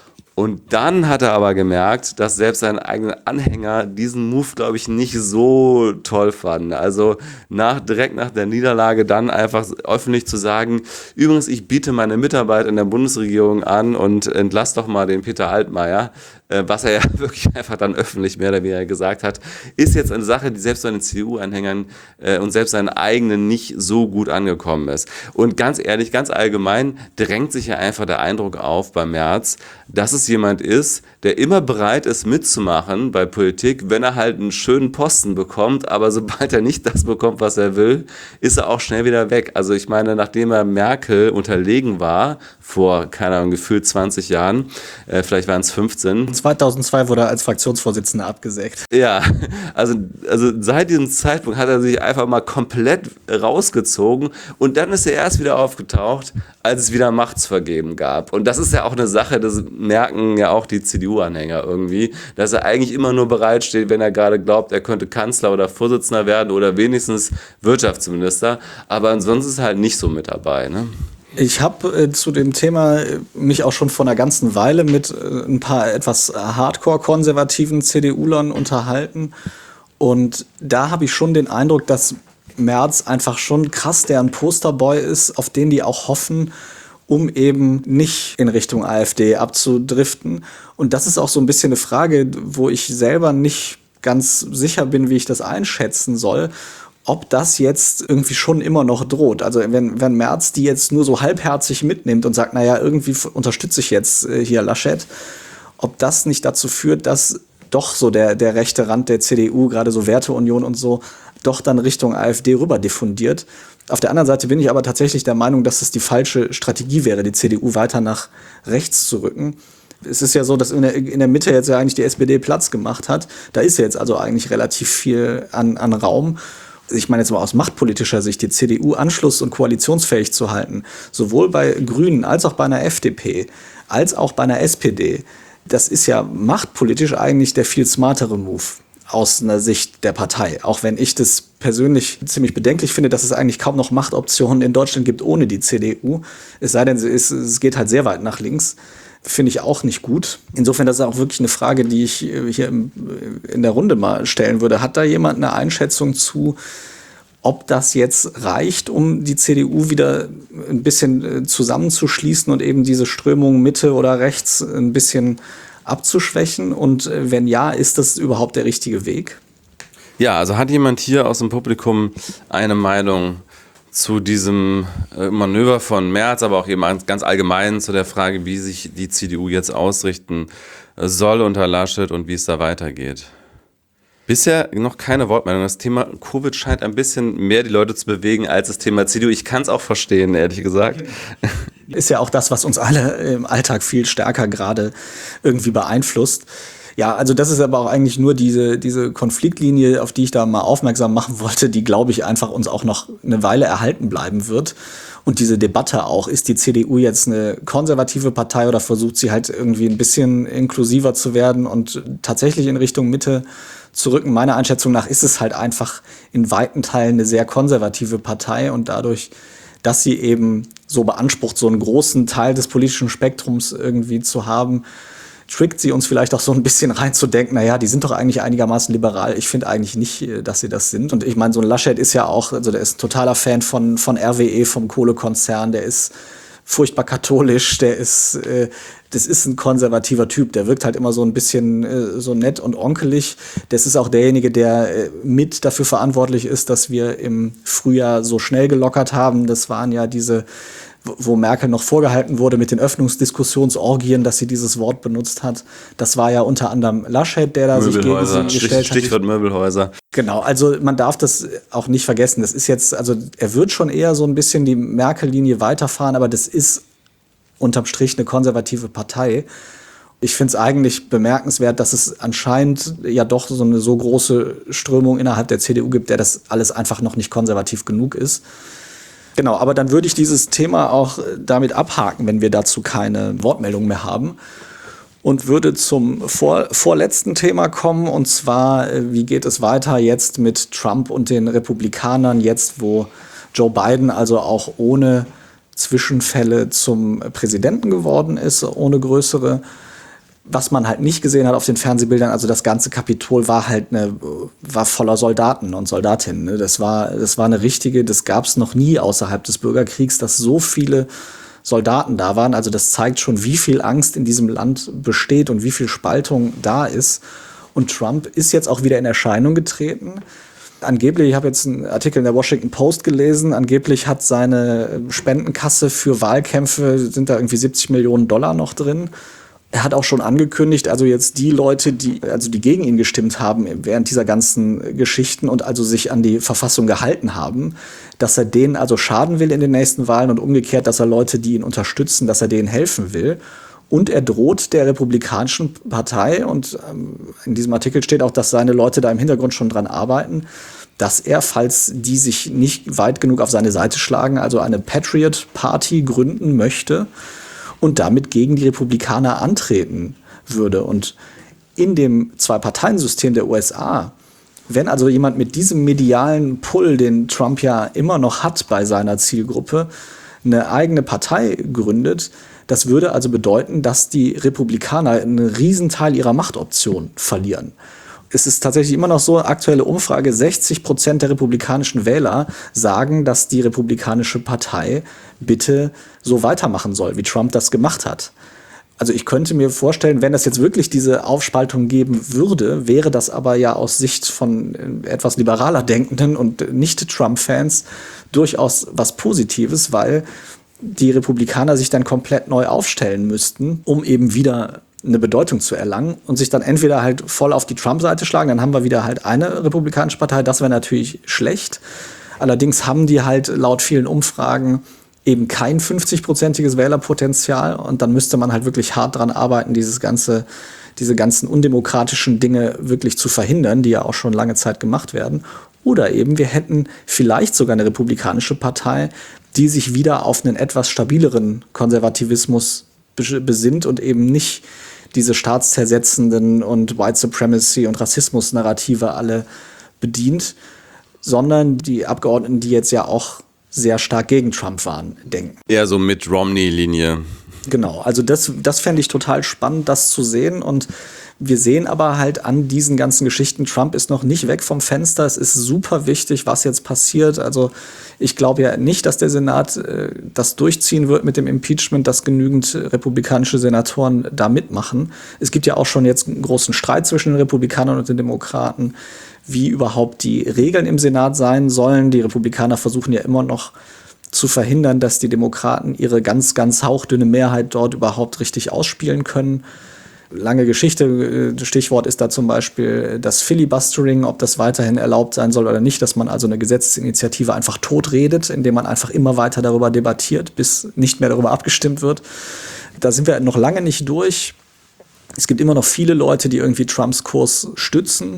Und dann hat er aber gemerkt, dass selbst seine eigenen Anhänger diesen Move, glaube ich, nicht so toll fanden. Also direkt nach der Niederlage dann einfach öffentlich zu sagen, übrigens, ich biete meine Mitarbeit in der Bundesregierung an und entlass doch mal den Peter Altmaier, was er ja wirklich einfach dann öffentlich mehr oder weniger gesagt hat, ist jetzt eine Sache, die selbst seinen CDU-Anhängern und selbst seinen eigenen nicht so gut angekommen ist. Und ganz ehrlich, ganz allgemein drängt sich ja einfach der Eindruck auf bei Merz, dass es jemand ist, der immer bereit ist mitzumachen bei Politik, wenn er halt einen schönen Posten bekommt, aber sobald er nicht das bekommt, was er will, ist er auch schnell wieder weg. Also ich meine, nachdem er Merkel unterlegen war, vor, keine Ahnung, gefühlt 20 Jahren, vielleicht waren es 15. 2002 wurde er als Fraktionsvorsitzender abgesägt. Ja, also seit diesem Zeitpunkt hat er sich einfach mal komplett rausgezogen und dann ist er erst wieder aufgetaucht, als es wieder Machtsvergeben gab. Und das ist ja auch eine Sache, das merken ja auch die CDU-Anhänger irgendwie, dass er eigentlich immer nur bereitsteht, wenn er gerade glaubt, er könnte Kanzler oder Vorsitzender werden oder wenigstens Wirtschaftsminister, aber ansonsten ist er halt nicht so mit dabei, ne? Ich habe zu dem Thema mich auch schon vor einer ganzen Weile mit ein paar etwas hardcore-konservativen CDU-Lern unterhalten. Und da habe ich schon den Eindruck, dass Merz einfach schon krass der ein Posterboy ist, auf den die auch hoffen, um eben nicht in Richtung AfD abzudriften. Und das ist auch so ein bisschen eine Frage, wo ich selber nicht ganz sicher bin, wie ich das einschätzen soll, ob das jetzt irgendwie schon immer noch droht. Also wenn Merz die jetzt nur so halbherzig mitnimmt und sagt, naja, irgendwie unterstütze ich jetzt hier Laschet, ob das nicht dazu führt, dass doch so der rechte Rand der CDU, gerade so Werteunion und so, doch dann Richtung AfD rüber diffundiert. Auf der anderen Seite bin ich aber tatsächlich der Meinung, dass es die falsche Strategie wäre, die CDU weiter nach rechts zu rücken. Es ist ja so, dass in der Mitte jetzt ja eigentlich die SPD Platz gemacht hat. Da ist jetzt also eigentlich relativ viel an Raum. Ich meine jetzt mal aus machtpolitischer Sicht, die CDU anschluss- und koalitionsfähig zu halten, sowohl bei Grünen als auch bei einer FDP, als auch bei einer SPD, das ist ja machtpolitisch eigentlich der viel smartere Move aus einer Sicht der Partei. Auch wenn ich das persönlich ziemlich bedenklich finde, dass es eigentlich kaum noch Machtoptionen in Deutschland gibt ohne die CDU. Es sei denn, es geht halt sehr weit nach links. Finde ich auch nicht gut. Insofern, das ist auch wirklich eine Frage, die ich hier in der Runde mal stellen würde. Hat da jemand eine Einschätzung zu, ob das jetzt reicht, um die CDU wieder ein bisschen zusammenzuschließen und eben diese Strömung Mitte oder rechts ein bisschen abzuschwächen? Und wenn ja, ist das überhaupt der richtige Weg? Ja, also hat jemand hier aus dem Publikum eine Meinung zu diesem Manöver von Merz, aber auch eben ganz allgemein zu der Frage, wie sich die CDU jetzt ausrichten soll unter Laschet und wie es da weitergeht? Bisher noch keine Wortmeldung. Das Thema Covid scheint ein bisschen mehr die Leute zu bewegen als das Thema CDU. Ich kann es auch verstehen, ehrlich gesagt. Ist ja auch das, was uns alle im Alltag viel stärker gerade irgendwie beeinflusst. Ja, also das ist aber auch eigentlich nur diese Konfliktlinie, auf die ich da mal aufmerksam machen wollte, die, glaube ich, einfach uns auch noch eine Weile erhalten bleiben wird. Und diese Debatte auch, ist die CDU jetzt eine konservative Partei oder versucht sie halt irgendwie ein bisschen inklusiver zu werden und tatsächlich in Richtung Mitte zu rücken? Meiner Einschätzung nach ist es halt einfach in weiten Teilen eine sehr konservative Partei und dadurch, dass sie eben so beansprucht, so einen großen Teil des politischen Spektrums irgendwie zu haben, trickt sie uns vielleicht auch so ein bisschen reinzudenken, naja, die sind doch eigentlich einigermaßen liberal. Ich finde eigentlich nicht, dass sie das sind. Und ich meine, so ein Laschet ist ja auch, also der ist ein totaler Fan von RWE, vom Kohlekonzern, der ist furchtbar katholisch, der das ist ein konservativer Typ, der wirkt halt immer so ein bisschen so nett und onkelig. Das ist auch derjenige, der mit dafür verantwortlich ist, dass wir im Frühjahr so schnell gelockert haben. Das waren ja diese, wo Merkel noch vorgehalten wurde mit den Öffnungsdiskussionsorgien, dass sie dieses Wort benutzt hat. Das war ja unter anderem Laschet, der da sich gegen sie gestellt hat. Stichwort Möbelhäuser. Genau, also man darf das auch nicht vergessen. Das ist jetzt, also er wird schon eher so ein bisschen die Merkel-Linie weiterfahren, aber das ist unterm Strich eine konservative Partei. Ich finde es eigentlich bemerkenswert, dass es anscheinend ja doch so eine so große Strömung innerhalb der CDU gibt, der das alles einfach noch nicht konservativ genug ist. Genau, aber dann würde ich dieses Thema auch damit abhaken, wenn wir dazu keine Wortmeldung mehr haben. Und würde zum vorletzten Thema kommen, und zwar, wie geht es weiter jetzt mit Trump und den Republikanern, jetzt wo Joe Biden also auch ohne Zwischenfälle zum Präsidenten geworden ist, ohne größere. Was man halt nicht gesehen hat auf den Fernsehbildern, also das ganze Kapitol war halt war voller Soldaten und Soldatinnen. Ne? Das war eine richtige, das gab es noch nie außerhalb des Bürgerkriegs, dass so viele Soldaten da waren. Also das zeigt schon, wie viel Angst in diesem Land besteht und wie viel Spaltung da ist. Und Trump ist jetzt auch wieder in Erscheinung getreten. Angeblich, ich habe jetzt einen Artikel in der Washington Post gelesen, angeblich hat seine Spendenkasse für Wahlkämpfe, sind da irgendwie $70 Millionen noch drin. Er hat auch schon angekündigt, also jetzt die Leute, die gegen ihn gestimmt haben während dieser ganzen Geschichten und also sich an die Verfassung gehalten haben, dass er denen also schaden will in den nächsten Wahlen und umgekehrt, dass er Leute, die ihn unterstützen, dass er denen helfen will. Und er droht der Republikanischen Partei, und in diesem Artikel steht auch, dass seine Leute da im Hintergrund schon dran arbeiten, dass er, falls die sich nicht weit genug auf seine Seite schlagen, also eine Patriot Party gründen möchte und damit gegen die Republikaner antreten würde. Und in dem Zwei-Parteien-System der USA, wenn also jemand mit diesem medialen Pull, den Trump ja immer noch hat bei seiner Zielgruppe, eine eigene Partei gründet, das würde also bedeuten, dass die Republikaner einen Riesenteil ihrer Machtoption verlieren. Es ist tatsächlich immer noch so, aktuelle Umfrage, 60% der republikanischen Wähler sagen, dass die Republikanische Partei bitte so weitermachen soll, wie Trump das gemacht hat. Also ich könnte mir vorstellen, wenn es jetzt wirklich diese Aufspaltung geben würde, wäre das aber ja aus Sicht von etwas liberaler Denkenden und Nicht-Trump-Fans durchaus was Positives, weil die Republikaner sich dann komplett neu aufstellen müssten, um eben wieder eine Bedeutung zu erlangen und sich dann entweder halt voll auf die Trump-Seite schlagen, dann haben wir wieder halt eine republikanische Partei, das wäre natürlich schlecht. Allerdings haben die halt laut vielen Umfragen eben kein 50-prozentiges Wählerpotenzial und dann müsste man halt wirklich hart dran arbeiten, diese ganzen undemokratischen Dinge wirklich zu verhindern, die ja auch schon lange Zeit gemacht werden. Oder eben wir hätten vielleicht sogar eine republikanische Partei, die sich wieder auf einen etwas stabileren Konservativismus besinnt und eben nicht diese staatszersetzenden und White Supremacy und Rassismus-Narrative alle bedient, sondern die Abgeordneten, die jetzt ja auch sehr stark gegen Trump waren, denken. Eher so mit Romney-Linie. Genau, also das fände ich total spannend, das zu sehen. Und wir sehen aber halt an diesen ganzen Geschichten, Trump ist noch nicht weg vom Fenster. Es ist super wichtig, was jetzt passiert. Also ich glaube ja nicht, dass der Senat das durchziehen wird mit dem Impeachment, dass genügend republikanische Senatoren da mitmachen. Es gibt ja auch schon jetzt einen großen Streit zwischen den Republikanern und den Demokraten, wie überhaupt die Regeln im Senat sein sollen. Die Republikaner versuchen ja immer noch zu verhindern, dass die Demokraten ihre ganz, ganz hauchdünne Mehrheit dort überhaupt richtig ausspielen können. Lange Geschichte, Stichwort ist da zum Beispiel das Filibustering, ob das weiterhin erlaubt sein soll oder nicht, dass man also eine Gesetzesinitiative einfach totredet, indem man einfach immer weiter darüber debattiert, bis nicht mehr darüber abgestimmt wird. Da sind wir noch lange nicht durch. Es gibt immer noch viele Leute, die irgendwie Trumps Kurs stützen.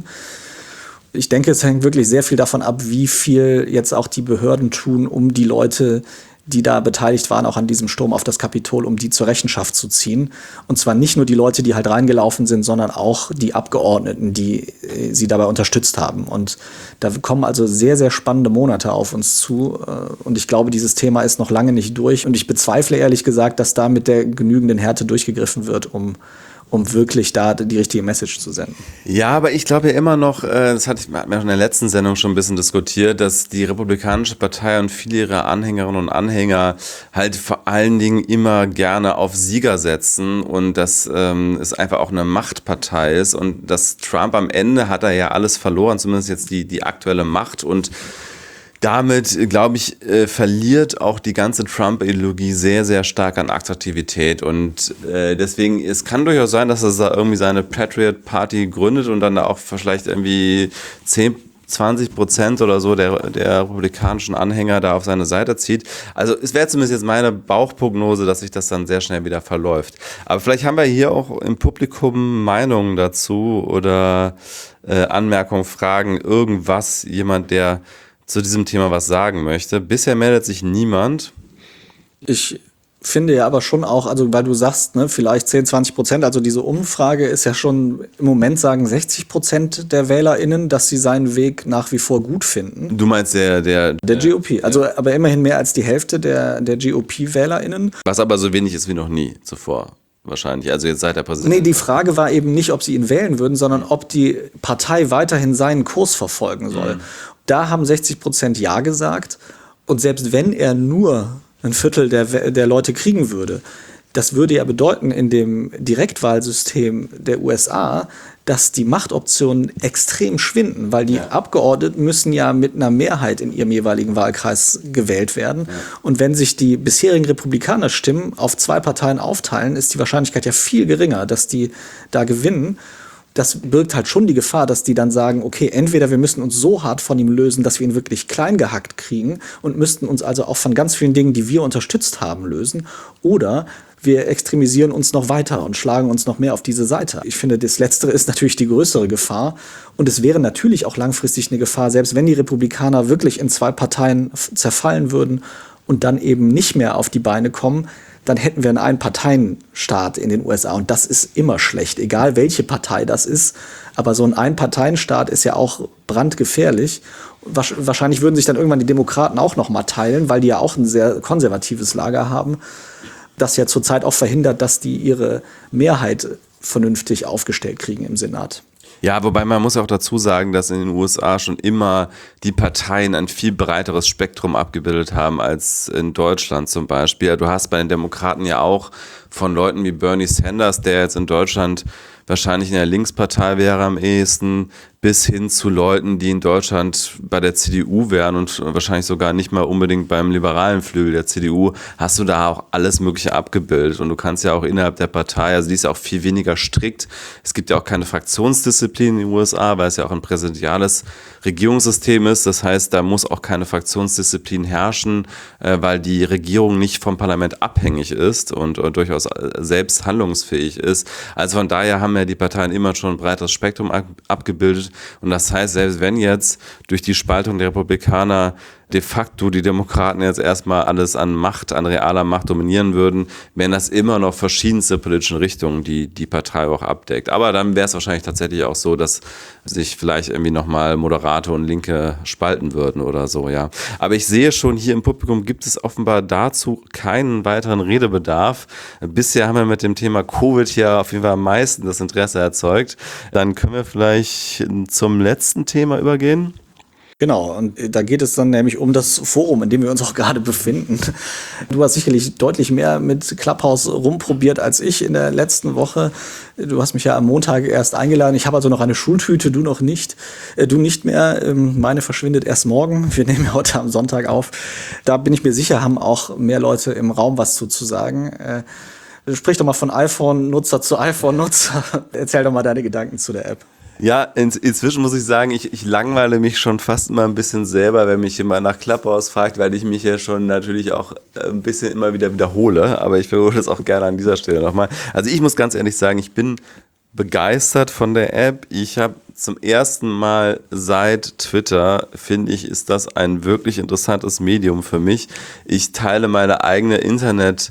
Ich denke, es hängt wirklich sehr viel davon ab, wie viel jetzt auch die Behörden tun, um die Leute, die da beteiligt waren, auch an diesem Sturm auf das Kapitol, um die zur Rechenschaft zu ziehen. Und zwar nicht nur die Leute, die halt reingelaufen sind, sondern auch die Abgeordneten, die sie dabei unterstützt haben. Und da kommen also sehr, sehr spannende Monate auf uns zu. Und ich glaube, dieses Thema ist noch lange nicht durch. Und ich bezweifle ehrlich gesagt, dass da mit der genügenden Härte durchgegriffen wird, um um wirklich da die richtige Message zu senden. Ja, aber ich glaube ja immer noch, das hatten wir in der letzten Sendung schon ein bisschen diskutiert, dass die Republikanische Partei und viele ihrer Anhängerinnen und Anhänger halt vor allen Dingen immer gerne auf Sieger setzen und dass es einfach auch eine Machtpartei ist und dass Trump am Ende hat er ja alles verloren, zumindest jetzt die aktuelle Macht und damit, glaube ich, verliert auch die ganze Trump-Ideologie sehr, sehr stark an Attraktivität und deswegen, es kann durchaus sein, dass er da irgendwie seine Patriot Party gründet und dann auch vielleicht irgendwie 20% oder so der republikanischen Anhänger da auf seine Seite zieht. Also es wäre zumindest jetzt meine Bauchprognose, dass sich das dann sehr schnell wieder verläuft. Aber vielleicht haben wir hier auch im Publikum Meinungen dazu oder Anmerkungen, Fragen, irgendwas, jemand, der zu diesem Thema was sagen möchte. Bisher meldet sich niemand. Ich finde ja aber schon auch, also weil du sagst, ne, vielleicht 10-20%, also diese Umfrage ist ja schon, im Moment sagen 60% der WählerInnen, dass sie seinen Weg nach wie vor gut finden. Du meinst der GOP, also aber immerhin mehr als die Hälfte der GOP-WählerInnen. Was aber so wenig ist wie noch nie zuvor. Wahrscheinlich, also jetzt seit der Präsident. Nee, die Frage war eben nicht, ob sie ihn wählen würden, sondern ob die Partei weiterhin seinen Kurs verfolgen soll. Da haben 60% Ja gesagt. Und selbst wenn er nur ein Viertel der Leute kriegen würde, das würde ja bedeuten in dem Direktwahlsystem der USA, dass die Machtoptionen extrem schwinden, weil die Abgeordneten müssen ja mit einer Mehrheit in ihrem jeweiligen Wahlkreis gewählt werden. Ja. Und wenn sich die bisherigen Republikanerstimmen auf 2 Parteien aufteilen, ist die Wahrscheinlichkeit ja viel geringer, dass die da gewinnen. Das birgt halt schon die Gefahr, dass die dann sagen, okay, entweder wir müssen uns so hart von ihm lösen, dass wir ihn wirklich klein gehackt kriegen und müssten uns also auch von ganz vielen Dingen, die wir unterstützt haben, lösen, oder wir extremisieren uns noch weiter und schlagen uns noch mehr auf diese Seite. Ich finde, das Letztere ist natürlich die größere Gefahr. Und es wäre natürlich auch langfristig eine Gefahr, selbst wenn die Republikaner wirklich in 2 Parteien zerfallen würden und dann eben nicht mehr auf die Beine kommen, dann hätten wir einen Einparteienstaat in den USA. Und das ist immer schlecht, egal welche Partei das ist. Aber so ein Einparteienstaat ist ja auch brandgefährlich. Wahrscheinlich würden sich dann irgendwann die Demokraten auch noch mal teilen, weil die ja auch ein sehr konservatives Lager haben, das ja zurzeit auch verhindert, dass die ihre Mehrheit vernünftig aufgestellt kriegen im Senat. Ja, wobei man muss auch dazu sagen, dass in den USA schon immer die Parteien ein viel breiteres Spektrum abgebildet haben als in Deutschland zum Beispiel. Du hast bei den Demokraten ja auch von Leuten wie Bernie Sanders, der jetzt in Deutschland wahrscheinlich in der Linkspartei wäre am ehesten, bis hin zu Leuten, die in Deutschland bei der CDU wären und wahrscheinlich sogar nicht mal unbedingt beim liberalen Flügel der CDU, hast du da auch alles Mögliche abgebildet. Und du kannst ja auch innerhalb der Partei, also die ist ja auch viel weniger strikt. Es gibt ja auch keine Fraktionsdisziplin in den USA, weil es ja auch ein präsidiales Regierungssystem ist. Das heißt, da muss auch keine Fraktionsdisziplin herrschen, weil die Regierung nicht vom Parlament abhängig ist und durchaus selbst handlungsfähig ist. Also von daher haben ja die Parteien immer schon ein breiteres Spektrum abgebildet. Und das heißt, selbst wenn jetzt durch die Spaltung der Republikaner de facto die Demokraten jetzt erstmal alles an Macht, an realer Macht dominieren würden, wären das immer noch verschiedenste politische Richtungen, die die Partei auch abdeckt. Aber dann wäre es wahrscheinlich tatsächlich auch so, dass sich vielleicht irgendwie nochmal Moderate und Linke spalten würden oder so, ja. Aber ich sehe schon, hier im Publikum gibt es offenbar dazu keinen weiteren Redebedarf. Bisher haben wir mit dem Thema Covid hier auf jeden Fall am meisten das Interesse erzeugt. Dann können wir vielleicht zum letzten Thema übergehen. Genau, und da geht es dann nämlich um das Forum, in dem wir uns auch gerade befinden. Du hast sicherlich deutlich mehr mit Clubhouse rumprobiert als ich in der letzten Woche. Du hast mich ja am Montag erst eingeladen. Ich habe also noch eine Schultüte, du noch nicht. Du nicht mehr. Meine verschwindet erst morgen. Wir nehmen ja heute am Sonntag auf. Da bin ich mir sicher, haben auch mehr Leute im Raum was zu sagen. Sprich doch mal von iPhone-Nutzer zu iPhone-Nutzer. Erzähl doch mal deine Gedanken zu der App. Ja, inzwischen muss ich sagen, ich langweile mich schon fast immer ein bisschen selber, wenn mich jemand nach Clubhouse fragt, weil ich mich ja schon natürlich auch ein bisschen immer wieder wiederhole, aber ich wiederhole das auch gerne an dieser Stelle nochmal. Also ich muss ganz ehrlich sagen, ich bin begeistert von der App. Ich habe zum ersten Mal seit Twitter, finde ich, ist das ein wirklich interessantes Medium für mich. Ich teile meine eigene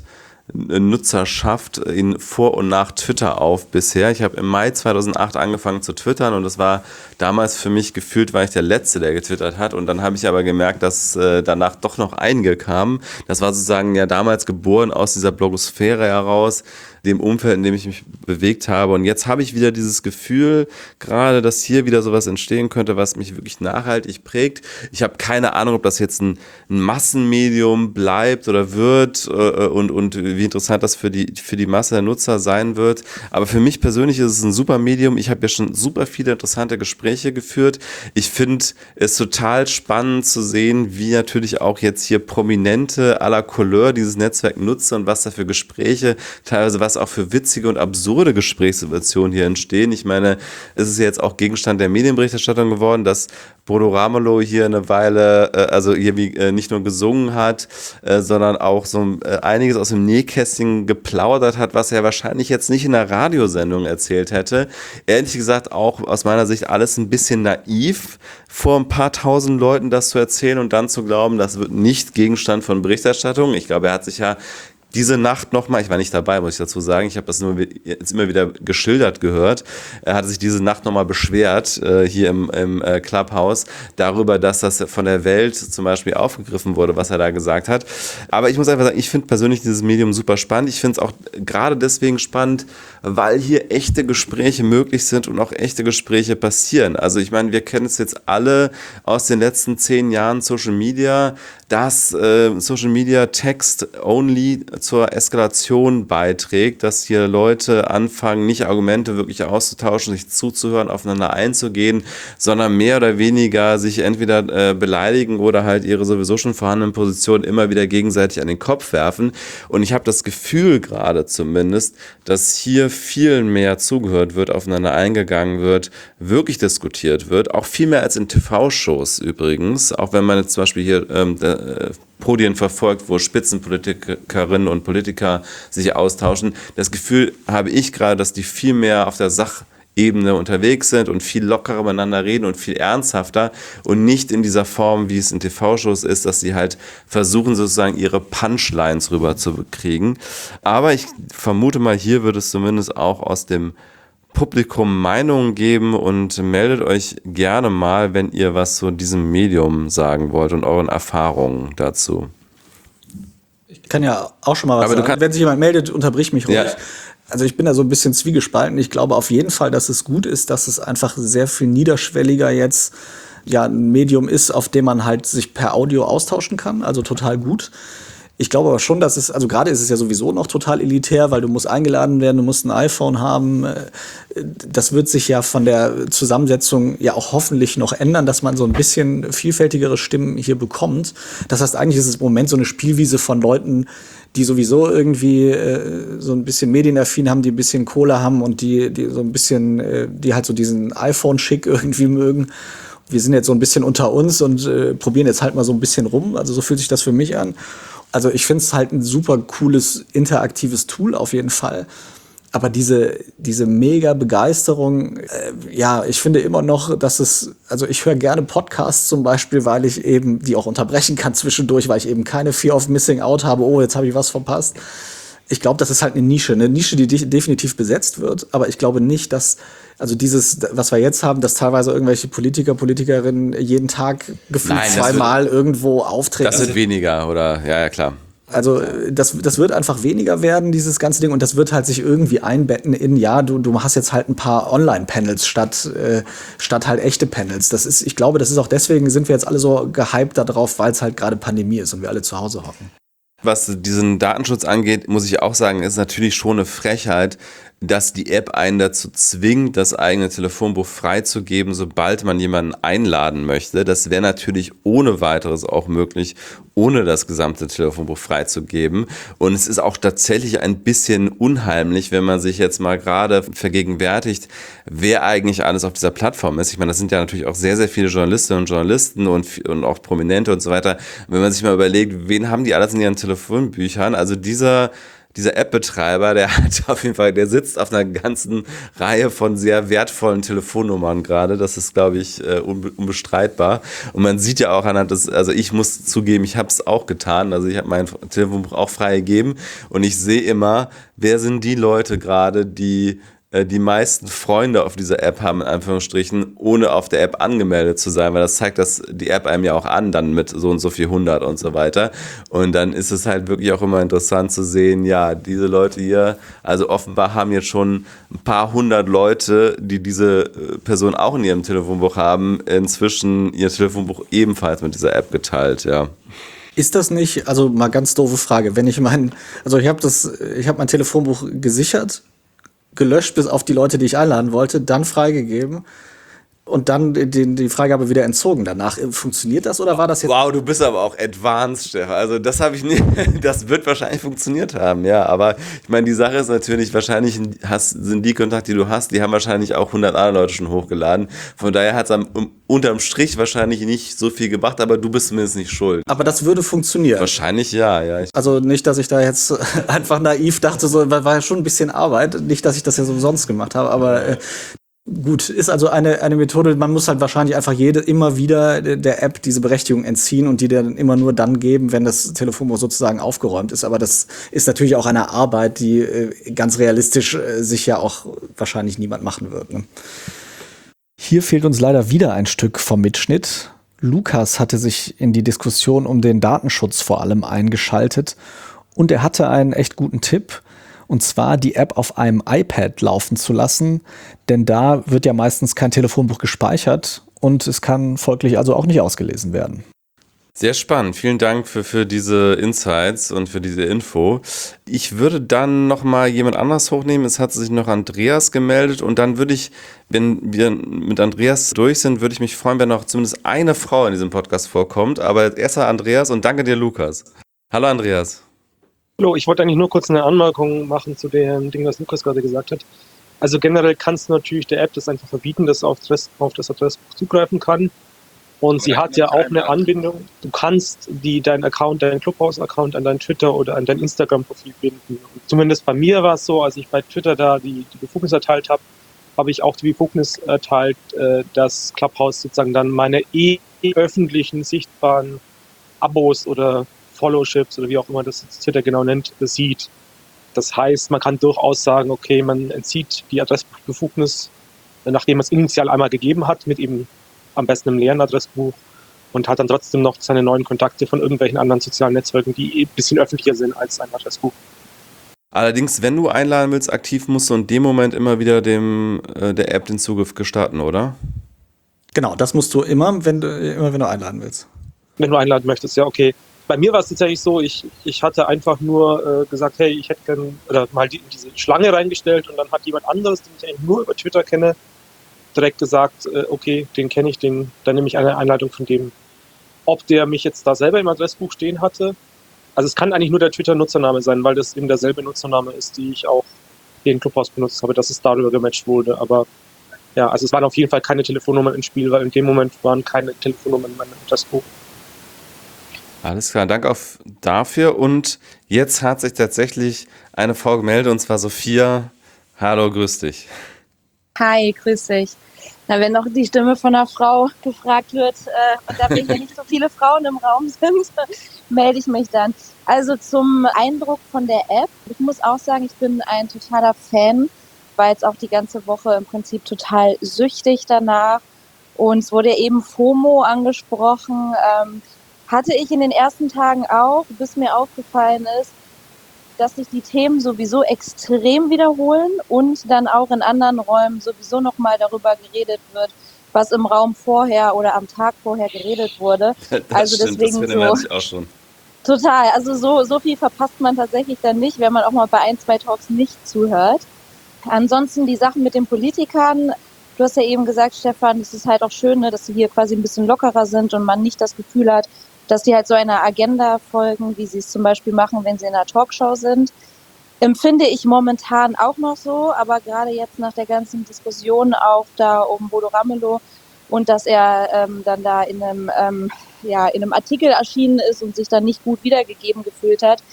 Nutzerschaft in vor und nach Twitter auf bisher. Ich habe im Mai 2008 angefangen zu twittern und das war damals für mich gefühlt, war ich der Letzte, der getwittert hat, und dann habe ich aber gemerkt, dass danach doch noch einige kamen. Das war sozusagen ja damals geboren aus dieser Blogosphäre heraus, dem Umfeld, in dem ich mich bewegt habe, und jetzt habe ich wieder dieses Gefühl, gerade, dass hier wieder sowas entstehen könnte, was mich wirklich nachhaltig prägt. Ich habe keine Ahnung, ob das jetzt ein Massenmedium bleibt oder wird und wie interessant das für die Masse der Nutzer sein wird, aber für mich persönlich ist es ein super Medium. Ich habe ja schon super viele interessante Gespräche geführt. Ich finde es total spannend zu sehen, wie natürlich auch jetzt hier Prominente à la Couleur dieses Netzwerk nutzen und was da für Gespräche, teilweise was auch für witzige und absurde Gesprächssituationen hier entstehen. Ich meine, es ist ja jetzt auch Gegenstand der Medienberichterstattung geworden, dass Bodo Ramelow hier eine Weile, also hier nicht nur gesungen hat, sondern auch so einiges aus dem Nähkästchen geplaudert hat, was er wahrscheinlich jetzt nicht in einer Radiosendung erzählt hätte. Ehrlich gesagt auch aus meiner Sicht alles ein bisschen naiv, vor ein paar tausend Leuten das zu erzählen und dann zu glauben, das wird nicht Gegenstand von Berichterstattung. Ich glaube, er hat sich ja diese Nacht nochmal, ich war nicht dabei, muss ich dazu sagen, ich habe das nur jetzt immer wieder geschildert gehört, er hatte sich diese Nacht nochmal beschwert, hier im Clubhouse, darüber, dass das von der Welt zum Beispiel aufgegriffen wurde, was er da gesagt hat. Aber ich muss einfach sagen, ich finde persönlich dieses Medium super spannend. Ich finde es auch gerade deswegen spannend, weil hier echte Gespräche möglich sind und auch echte Gespräche passieren. Also ich meine, wir kennen es jetzt alle aus den letzten 10 Jahren Social Media, dass Social Media Text-only zur Eskalation beiträgt, dass hier Leute anfangen, nicht Argumente wirklich auszutauschen, sich zuzuhören, aufeinander einzugehen, sondern mehr oder weniger sich entweder beleidigen oder halt ihre sowieso schon vorhandenen Positionen immer wieder gegenseitig an den Kopf werfen. Und ich habe das Gefühl gerade zumindest, dass hier viel mehr zugehört wird, aufeinander eingegangen wird, wirklich diskutiert wird, auch viel mehr als in TV-Shows übrigens, auch wenn man jetzt zum Beispiel hier Podien verfolgt, wo Spitzenpolitikerinnen und Politiker sich austauschen. Das Gefühl habe ich gerade, dass die viel mehr auf der Sachebene unterwegs sind und viel lockerer miteinander reden und viel ernsthafter und nicht in dieser Form, wie es in TV-Shows ist, dass sie halt versuchen, sozusagen ihre Punchlines rüber zu kriegen. Aber ich vermute mal, hier wird es zumindest auch aus dem Publikum Meinungen geben, und meldet euch gerne mal, wenn ihr was zu diesem Medium sagen wollt und euren Erfahrungen dazu. Ich kann ja auch schon mal was sagen. Wenn sich jemand meldet, unterbrich mich ruhig. Ja. Also ich bin da so ein bisschen zwiegespalten. Ich glaube auf jeden Fall, dass es gut ist, dass es einfach sehr viel niederschwelliger jetzt ja ein Medium ist, auf dem man halt sich per Audio austauschen kann. Also total gut. Ich glaube aber schon, dass also gerade ist es ja sowieso noch total elitär, weil du musst eingeladen werden, du musst ein iPhone haben. Das wird sich ja von der Zusammensetzung ja auch hoffentlich noch ändern, dass man so ein bisschen vielfältigere Stimmen hier bekommt. Das heißt, eigentlich ist es im Moment so eine Spielwiese von Leuten, die sowieso irgendwie so ein bisschen medienaffin haben, die ein bisschen Kohle haben und die so ein bisschen, die halt so diesen iPhone-Schick irgendwie mögen. Wir sind jetzt so ein bisschen unter uns und probieren jetzt halt mal so ein bisschen rum. Also so fühlt sich das für mich an. Also ich finde es halt ein super cooles, interaktives Tool auf jeden Fall. Aber diese mega Begeisterung, ja, ich finde immer noch, dass also ich höre gerne Podcasts zum Beispiel, weil ich eben die auch unterbrechen kann zwischendurch, weil ich eben keine Fear of Missing Out habe, oh, jetzt habe ich was verpasst. Ich glaube, das ist halt eine Nische, die definitiv besetzt wird, aber ich glaube nicht, dass, also dieses, was wir jetzt haben, dass teilweise irgendwelche Politikerinnen jeden Tag gefühlt zweimal irgendwo auftreten. Das wird weniger, oder? Ja, klar. Also das wird einfach weniger werden, dieses ganze Ding, und das wird halt sich irgendwie einbetten in, ja, du hast jetzt halt ein paar Online-Panels statt halt echte Panels. Ich glaube, das ist auch deswegen, sind wir jetzt alle so gehypt darauf, weil es halt gerade Pandemie ist und wir alle zu Hause hocken. Was diesen Datenschutz angeht, muss ich auch sagen, ist natürlich schon eine Frechheit, dass die App einen dazu zwingt, das eigene Telefonbuch freizugeben, sobald man jemanden einladen möchte. Das wäre natürlich ohne weiteres auch möglich, ohne das gesamte Telefonbuch freizugeben. Und es ist auch tatsächlich ein bisschen unheimlich, wenn man sich jetzt mal gerade vergegenwärtigt, wer eigentlich alles auf dieser Plattform ist. Ich meine, das sind ja natürlich auch sehr, sehr viele Journalistinnen und Journalisten und auch Prominente und so weiter. Wenn man sich mal überlegt, wen haben die alles in ihren Telefonbüchern? Also dieser dieser App-Betreiber, der hat auf jeden Fall, der sitzt auf einer ganzen Reihe von sehr wertvollen Telefonnummern gerade. Das ist, glaube ich, unbestreitbar. Und man sieht ja auch anhand des, also ich muss zugeben, ich habe es auch getan. Also ich habe mein Telefonbuch auch freigegeben und ich sehe immer, wer sind die Leute gerade, die meisten Freunde auf dieser App haben, in Anführungsstrichen, ohne auf der App angemeldet zu sein, weil das zeigt das die App einem ja auch an, dann mit so und so viel 100 und so weiter. Und dann ist es halt wirklich auch immer interessant zu sehen, ja, diese Leute hier, also offenbar haben jetzt schon ein paar hundert Leute, die diese Person auch in ihrem Telefonbuch haben, inzwischen ihr Telefonbuch ebenfalls mit dieser App geteilt, ja. Ist das nicht, also mal ganz doofe Frage, wenn ich ich habe mein Telefonbuch gesichert, gelöscht bis auf die Leute, die ich einladen wollte, dann freigegeben und dann die Freigabe wieder entzogen. Danach funktioniert das oder war das jetzt? Wow, du bist aber auch advanced, Stefan. Also das habe ich nicht, das wird wahrscheinlich funktioniert haben, ja. Aber ich meine, die Sache ist natürlich, wahrscheinlich sind die Kontakte, die du hast, die haben wahrscheinlich auch 100 andere Leute schon hochgeladen. Von daher hat es unterm Strich wahrscheinlich nicht so viel gebracht, aber du bist zumindest nicht schuld. Aber das würde funktionieren. Wahrscheinlich ja. Also nicht, dass ich da jetzt einfach naiv dachte, so war ja schon ein bisschen Arbeit. Nicht, dass ich das ja so umsonst gemacht habe, aber gut, ist also eine Methode, man muss halt wahrscheinlich einfach immer wieder der App diese Berechtigung entziehen und die dann immer nur dann geben, wenn das Telefonbuch sozusagen aufgeräumt ist. Aber das ist natürlich auch eine Arbeit, die ganz realistisch sich ja auch wahrscheinlich niemand machen wird. Ne? Hier fehlt uns leider wieder ein Stück vom Mitschnitt. Lukas hatte sich in die Diskussion um den Datenschutz vor allem eingeschaltet und er hatte einen echt guten Tipp. Und zwar die App auf einem iPad laufen zu lassen, denn da wird ja meistens kein Telefonbuch gespeichert und es kann folglich also auch nicht ausgelesen werden. Sehr spannend. Vielen Dank für diese Insights und für diese Info. Ich würde dann nochmal jemand anderes hochnehmen. Es hat sich noch Andreas gemeldet und dann würde ich, wenn wir mit Andreas durch sind, würde ich mich freuen, wenn noch zumindest eine Frau in diesem Podcast vorkommt. Aber erst mal Andreas und danke dir, Lukas. Hallo Andreas. Hallo, ich wollte eigentlich nur kurz eine Anmerkung machen zu dem Ding, was Lukas gerade gesagt hat. Also generell kannst du natürlich der App das einfach verbieten, dass auf das Adressbuch zugreifen kann. Und sie hat ja auch eine Anbindung. Du kannst deinen Clubhouse-Account an dein Twitter oder an dein Instagram-Profil binden. Und zumindest bei mir war es so, als ich bei Twitter da die Befugnis erteilt habe, habe ich auch die Befugnis erteilt, dass Clubhouse sozusagen dann meine öffentlichen, sichtbaren Abos oder Followships oder wie auch immer das Twitter genau nennt, sieht. Das heißt, man kann durchaus sagen, okay, man entzieht die Adressbefugnis, nachdem man es initial einmal gegeben hat, mit eben am besten einem leeren Adressbuch und hat dann trotzdem noch seine neuen Kontakte von irgendwelchen anderen sozialen Netzwerken, die ein bisschen öffentlicher sind als ein Adressbuch. Allerdings, wenn du einladen willst, aktiv musst du in dem Moment immer wieder der App den Zugriff gestatten, oder? Genau, das musst du immer, wenn du einladen willst. Wenn du einladen möchtest, ja, okay. Bei mir war es tatsächlich so, ich hatte einfach nur gesagt, hey, ich hätte gerne, oder mal diese Schlange reingestellt und dann hat jemand anderes, den ich eigentlich nur über Twitter kenne, direkt gesagt, okay, den kenne ich, dann nehme ich eine Einladung von dem. Ob der mich jetzt da selber im Adressbuch stehen hatte, also es kann eigentlich nur der Twitter-Nutzername sein, weil das eben derselbe Nutzername ist, die ich auch hier in Clubhouse benutzt habe, dass es darüber gematcht wurde. Aber ja, also es waren auf jeden Fall keine Telefonnummern im Spiel, weil in dem Moment waren keine Telefonnummern in meinem Adressbuch. Alles klar, danke dafür. Und jetzt hat sich tatsächlich eine Frau gemeldet, und zwar Sophia. Hallo, grüß dich. Hi, grüß dich. Na, wenn noch die Stimme von einer Frau gefragt wird und da nicht so viele Frauen im Raum sind, melde ich mich dann. Also zum Eindruck von der App. Ich muss auch sagen, ich bin ein totaler Fan, war jetzt auch die ganze Woche im Prinzip total süchtig danach. Und es wurde eben FOMO angesprochen. Hatte ich in den ersten Tagen auch, bis mir aufgefallen ist, dass sich die Themen sowieso extrem wiederholen und dann auch in anderen Räumen sowieso nochmal darüber geredet wird, was im Raum vorher oder am Tag vorher geredet wurde. Das also stimmt, deswegen das findet man sich auch schon. Total, also so viel verpasst man tatsächlich dann nicht, wenn man auch mal bei 1, 2 Talks nicht zuhört. Ansonsten die Sachen mit den Politikern, du hast ja eben gesagt, Stefan, es ist halt auch schön, ne, dass sie hier quasi ein bisschen lockerer sind und man nicht das Gefühl hat, dass die halt so einer Agenda folgen, wie sie es zum Beispiel machen, wenn sie in einer Talkshow sind. Empfinde ich momentan auch noch so, aber gerade jetzt nach der ganzen Diskussion auch da um Bodo Ramelow und dass er dann da in einem Artikel erschienen ist und sich dann nicht gut wiedergegeben gefühlt hat,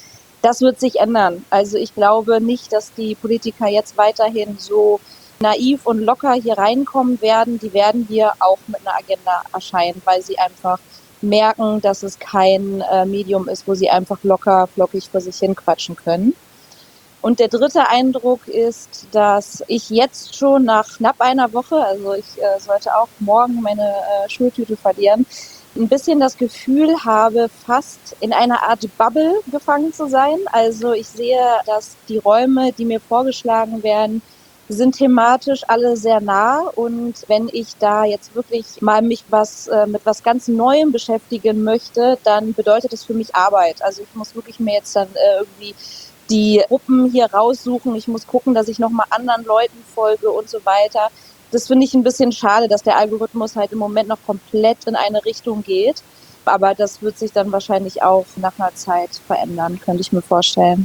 Das wird sich ändern. Also ich glaube nicht, dass die Politiker jetzt weiterhin so naiv und locker hier reinkommen werden. Die werden hier auch mit einer Agenda erscheinen, weil sie einfach merken, dass es kein Medium ist, wo sie einfach locker, flockig vor sich hin quatschen können. Und der dritte Eindruck ist, dass ich jetzt schon nach knapp einer Woche, also ich sollte auch morgen meine Schultüte verlieren, ein bisschen das Gefühl habe, fast in einer Art Bubble gefangen zu sein. Also ich sehe, dass die Räume, die mir vorgeschlagen werden, sind thematisch alle sehr nah. Und wenn ich da jetzt wirklich mal mich mit was ganz Neuem beschäftigen möchte, dann bedeutet das für mich Arbeit. Also ich muss wirklich mir jetzt dann irgendwie die Gruppen hier raussuchen. Ich muss gucken, dass ich nochmal anderen Leuten folge und so weiter. Das finde ich ein bisschen schade, dass der Algorithmus halt im Moment noch komplett in eine Richtung geht. Aber das wird sich dann wahrscheinlich auch nach einer Zeit verändern, könnte ich mir vorstellen.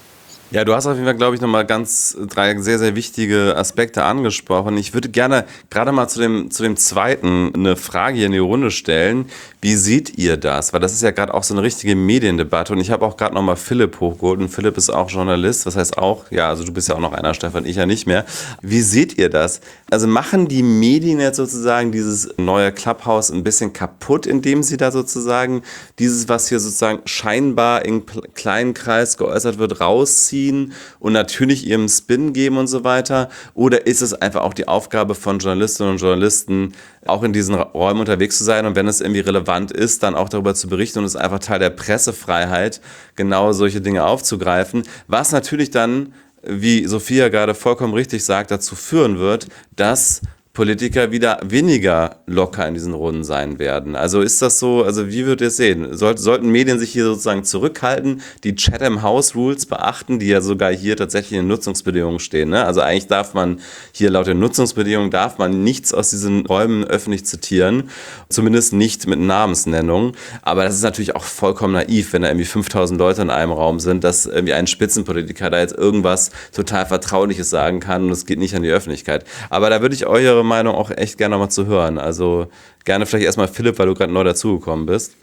Ja, du hast auf jeden Fall, glaube ich, nochmal drei sehr, sehr wichtige Aspekte angesprochen. Ich würde gerne gerade mal zu dem zweiten eine Frage hier in die Runde stellen. Wie seht ihr das? Weil das ist ja gerade auch so eine richtige Mediendebatte und ich habe auch gerade nochmal Philipp hochgeholt und Philipp ist auch Journalist, was heißt auch, ja, also du bist ja auch noch einer, Stefan, ich ja nicht mehr. Wie seht ihr das? Also machen die Medien jetzt sozusagen dieses neue Clubhouse ein bisschen kaputt, indem sie da sozusagen dieses, was hier sozusagen scheinbar im kleinen Kreis geäußert wird, rausziehen und natürlich ihrem Spin geben und so weiter? Oder ist es einfach auch die Aufgabe von Journalistinnen und Journalisten, auch in diesen Räumen unterwegs zu sein und wenn es irgendwie relevant ist, dann auch darüber zu berichten und es ist einfach Teil der Pressefreiheit, genau solche Dinge aufzugreifen, was natürlich dann, wie Sophia gerade vollkommen richtig sagt, dazu führen wird, dass Politiker wieder weniger locker in diesen Runden sein werden. Also ist das so, also wie würdet ihr es sehen? Sollten Medien sich hier sozusagen zurückhalten, die Chatham House Rules beachten, die ja sogar hier tatsächlich in den Nutzungsbedingungen stehen, ne? Also eigentlich darf man hier laut den Nutzungsbedingungen nichts aus diesen Räumen öffentlich zitieren, zumindest nicht mit Namensnennung. Aber das ist natürlich auch vollkommen naiv, wenn da irgendwie 5000 Leute in einem Raum sind, dass irgendwie ein Spitzenpolitiker da jetzt irgendwas total Vertrauliches sagen kann und es geht nicht an die Öffentlichkeit. Aber da würde ich eure Meinung auch echt gerne mal zu hören. Also gerne vielleicht erstmal Philipp, weil du gerade neu dazugekommen bist.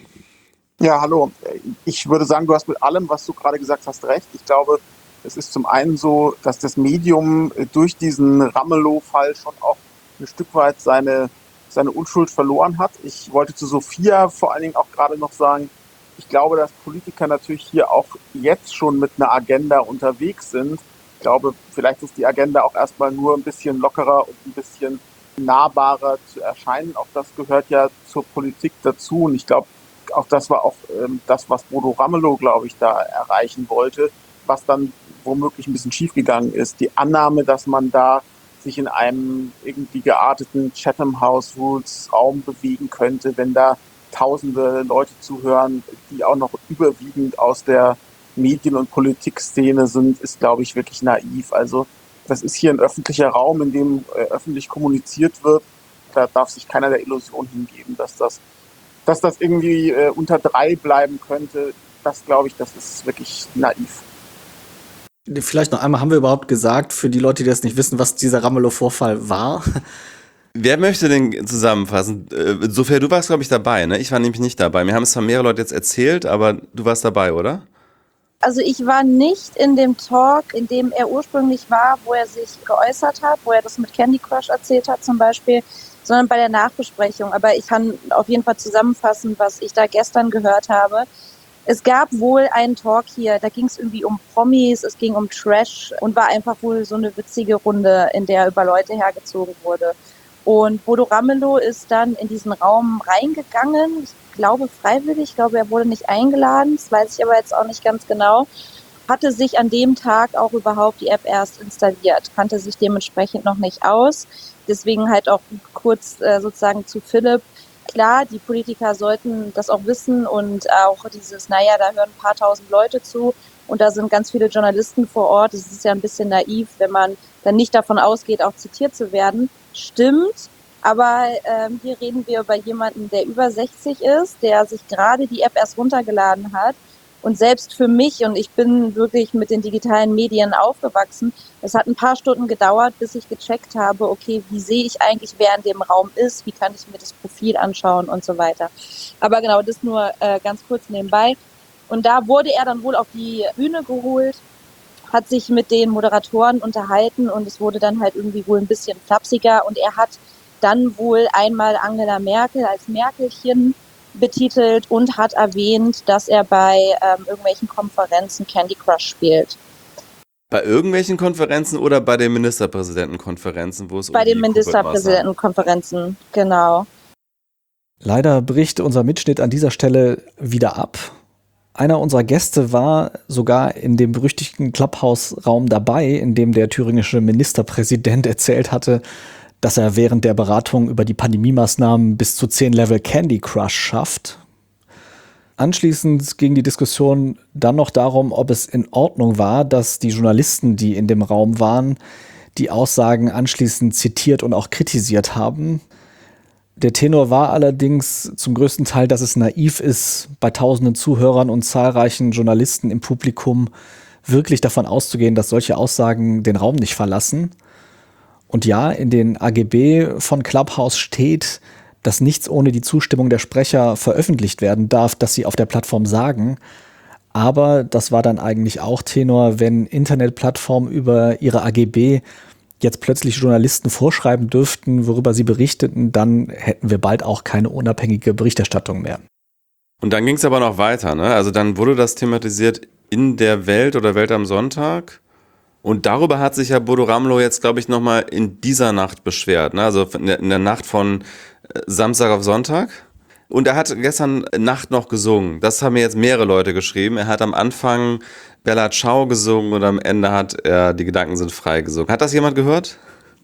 Ja, hallo. Ich würde sagen, du hast mit allem, was du gerade gesagt hast, recht. Ich glaube, es ist zum einen so, dass das Medium durch diesen Ramelow-Fall schon auch ein Stück weit seine Unschuld verloren hat. Ich wollte zu Sophia vor allen Dingen auch gerade noch sagen, ich glaube, dass Politiker natürlich hier auch jetzt schon mit einer Agenda unterwegs sind. Ich glaube, vielleicht ist die Agenda auch erstmal nur ein bisschen lockerer und ein bisschen nahbarer zu erscheinen. Auch das gehört ja zur Politik dazu. Und ich glaube, auch das war auch das, was Bodo Ramelow, glaube ich, da erreichen wollte, was dann womöglich ein bisschen schiefgegangen ist. Die Annahme, dass man da sich in einem irgendwie gearteten Chatham House Rules Raum bewegen könnte, wenn da tausende Leute zuhören, die auch noch überwiegend aus der Medien- und Politikszene sind, ist, glaube ich, wirklich naiv. Also das ist hier ein öffentlicher Raum, in dem öffentlich kommuniziert wird. Da darf sich keiner der Illusion hingeben, dass das irgendwie unter 3 bleiben könnte. Das, glaube ich, das ist wirklich naiv. Vielleicht noch einmal, haben wir überhaupt gesagt, für die Leute, die das nicht wissen, was dieser Ramelow-Vorfall war? Wer möchte den zusammenfassen? Sophia, du warst, glaube ich, dabei, ne? Ich war nämlich nicht dabei. Mir haben es zwar mehrere Leute jetzt erzählt, aber du warst dabei, oder? Also ich war nicht in dem Talk, in dem er ursprünglich war, wo er sich geäußert hat, wo er das mit Candy Crush erzählt hat zum Beispiel, sondern bei der Nachbesprechung. Aber ich kann auf jeden Fall zusammenfassen, was ich da gestern gehört habe. Es gab wohl einen Talk hier, da ging es irgendwie um Promis, es ging um Trash und war einfach wohl so eine witzige Runde, in der über Leute hergezogen wurde. Und Bodo Ramelow ist dann in diesen Raum reingegangen, ich glaube freiwillig, ich glaube, er wurde nicht eingeladen, das weiß ich aber jetzt auch nicht ganz genau, hatte sich an dem Tag auch überhaupt die App erst installiert, kannte sich dementsprechend noch nicht aus. Deswegen halt auch kurz sozusagen zu Philipp. Klar, die Politiker sollten das auch wissen und auch dieses, da hören ein paar tausend Leute zu und da sind ganz viele Journalisten vor Ort. Es ist ja ein bisschen naiv, wenn man dann nicht davon ausgeht, auch zitiert zu werden. Stimmt, aber hier reden wir über jemanden, der über 60 ist, der sich gerade die App erst runtergeladen hat. Und selbst für mich, und ich bin wirklich mit den digitalen Medien aufgewachsen, es hat ein paar Stunden gedauert, bis ich gecheckt habe, okay, wie sehe ich eigentlich, wer in dem Raum ist, wie kann ich mir das Profil anschauen und so weiter. Aber genau, das nur ganz kurz nebenbei. Und da wurde er dann wohl auf die Bühne geholt, hat sich mit den Moderatoren unterhalten und es wurde dann halt irgendwie wohl ein bisschen flapsiger und er hat dann wohl einmal Angela Merkel als Merkelchen betitelt und hat erwähnt, dass er bei irgendwelchen Konferenzen Candy Crush spielt. Bei irgendwelchen Konferenzen oder bei den Ministerpräsidentenkonferenzen, wo es bei den Ministerpräsidentenkonferenzen, genau. Leider bricht unser Mitschnitt an dieser Stelle wieder ab. Einer unserer Gäste war sogar in dem berüchtigten Clubhouse-Raum dabei, in dem der thüringische Ministerpräsident erzählt hatte, dass er während der Beratung über die Pandemiemaßnahmen bis zu 10 Level Candy Crush schafft. Anschließend ging die Diskussion dann noch darum, ob es in Ordnung war, dass die Journalisten, die in dem Raum waren, die Aussagen anschließend zitiert und auch kritisiert haben. Der Tenor war allerdings zum größten Teil, dass es naiv ist, bei tausenden Zuhörern und zahlreichen Journalisten im Publikum wirklich davon auszugehen, dass solche Aussagen den Raum nicht verlassen. Und ja, in den AGB von Clubhouse steht, dass nichts ohne die Zustimmung der Sprecher veröffentlicht werden darf, das sie auf der Plattform sagen. Aber das war dann eigentlich auch Tenor, wenn Internetplattformen über ihre AGB jetzt plötzlich Journalisten vorschreiben dürften, worüber sie berichteten, dann hätten wir bald auch keine unabhängige Berichterstattung mehr. Und dann ging es aber noch weiter, ne? Also dann wurde das thematisiert in der Welt oder Welt am Sonntag. Und darüber hat sich ja Bodo Ramelow jetzt, glaube ich, nochmal in dieser Nacht beschwert, ne? Also in der Nacht von Samstag auf Sonntag. Und er hat gestern Nacht noch gesungen. Das haben mir jetzt mehrere Leute geschrieben. Er hat am Anfang Bella Ciao gesungen und am Ende hat er Die Gedanken sind frei gesungen. Hat das jemand gehört?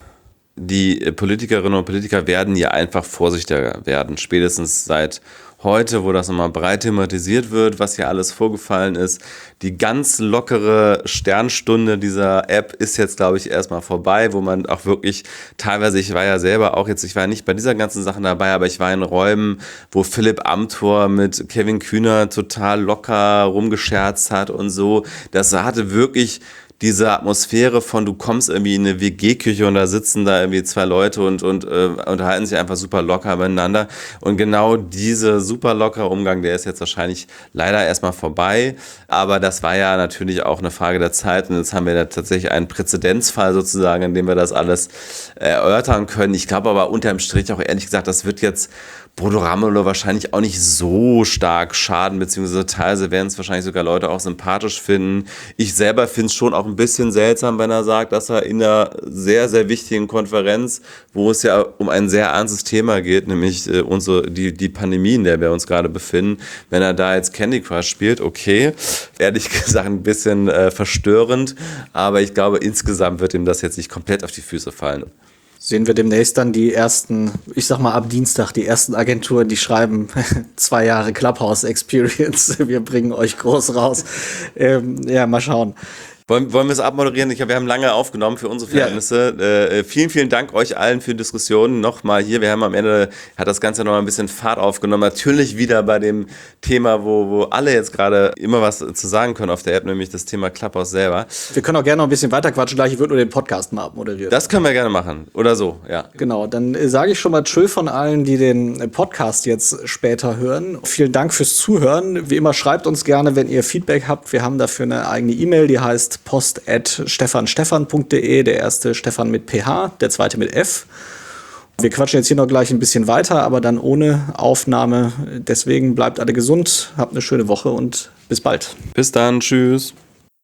Die Politikerinnen und Politiker werden ja einfach vorsichtiger werden. Spätestens seit heute, wo das nochmal breit thematisiert wird, was hier alles vorgefallen ist. Die ganz lockere Sternstunde dieser App ist jetzt, glaube ich, erstmal vorbei, wo man auch wirklich teilweise, ich war ja selber auch jetzt, ich war nicht bei dieser ganzen Sachen dabei, aber ich war in Räumen, wo Philipp Amthor mit Kevin Kühner total locker rumgescherzt hat und so. Das hatte wirklich diese Atmosphäre von, du kommst irgendwie in eine WG-Küche und da sitzen da irgendwie zwei Leute und unterhalten sich einfach super locker miteinander. Und genau dieser super lockere Umgang, der ist jetzt wahrscheinlich leider erstmal vorbei. Aber das war ja natürlich auch eine Frage der Zeit. Und jetzt haben wir da tatsächlich einen Präzedenzfall sozusagen, in dem wir das alles erörtern können. Ich glaube aber unterm Strich auch ehrlich gesagt, das wird jetzt Bodo Ramelow wahrscheinlich auch nicht so stark schaden, beziehungsweise teilweise werden es wahrscheinlich sogar Leute auch sympathisch finden. Ich selber finde es schon auch ein bisschen seltsam, wenn er sagt, dass er in einer sehr, sehr wichtigen Konferenz, wo es ja um ein sehr ernstes Thema geht, nämlich die Pandemie, in der wir uns gerade befinden, wenn er da jetzt Candy Crush spielt, okay, ehrlich gesagt ein bisschen verstörend, aber ich glaube, insgesamt wird ihm das jetzt nicht komplett auf die Füße fallen. Sehen wir demnächst dann die ersten, ich sag mal ab Dienstag, die ersten Agenturen, die schreiben 2 Jahre Clubhouse Experience, wir bringen euch groß raus. Ja, mal schauen. Wollen wir es abmoderieren? Wir haben lange aufgenommen für unsere Verhältnisse. Ja. Vielen, vielen Dank euch allen für die Diskussion. Nochmal hier, wir haben am Ende, hat das Ganze noch ein bisschen Fahrt aufgenommen. Natürlich wieder bei dem Thema, wo alle jetzt gerade immer was zu sagen können auf der App, nämlich das Thema Clubhouse selber. Wir können auch gerne noch ein bisschen weiter quatschen, gleich ich würde nur den Podcast mal abmoderieren. Das können wir gerne machen. Oder so, ja. Genau, dann sage ich schon mal tschö von allen, die den Podcast jetzt später hören. Vielen Dank fürs Zuhören. Wie immer, schreibt uns gerne, wenn ihr Feedback habt. Wir haben dafür eine eigene E-Mail, die heißt post@stefanstefan.de, der erste Stefan mit PH, der zweite mit F. Wir quatschen jetzt hier noch gleich ein bisschen weiter, aber dann ohne Aufnahme. Deswegen bleibt alle gesund, habt eine schöne Woche und bis bald. Bis dann, tschüss.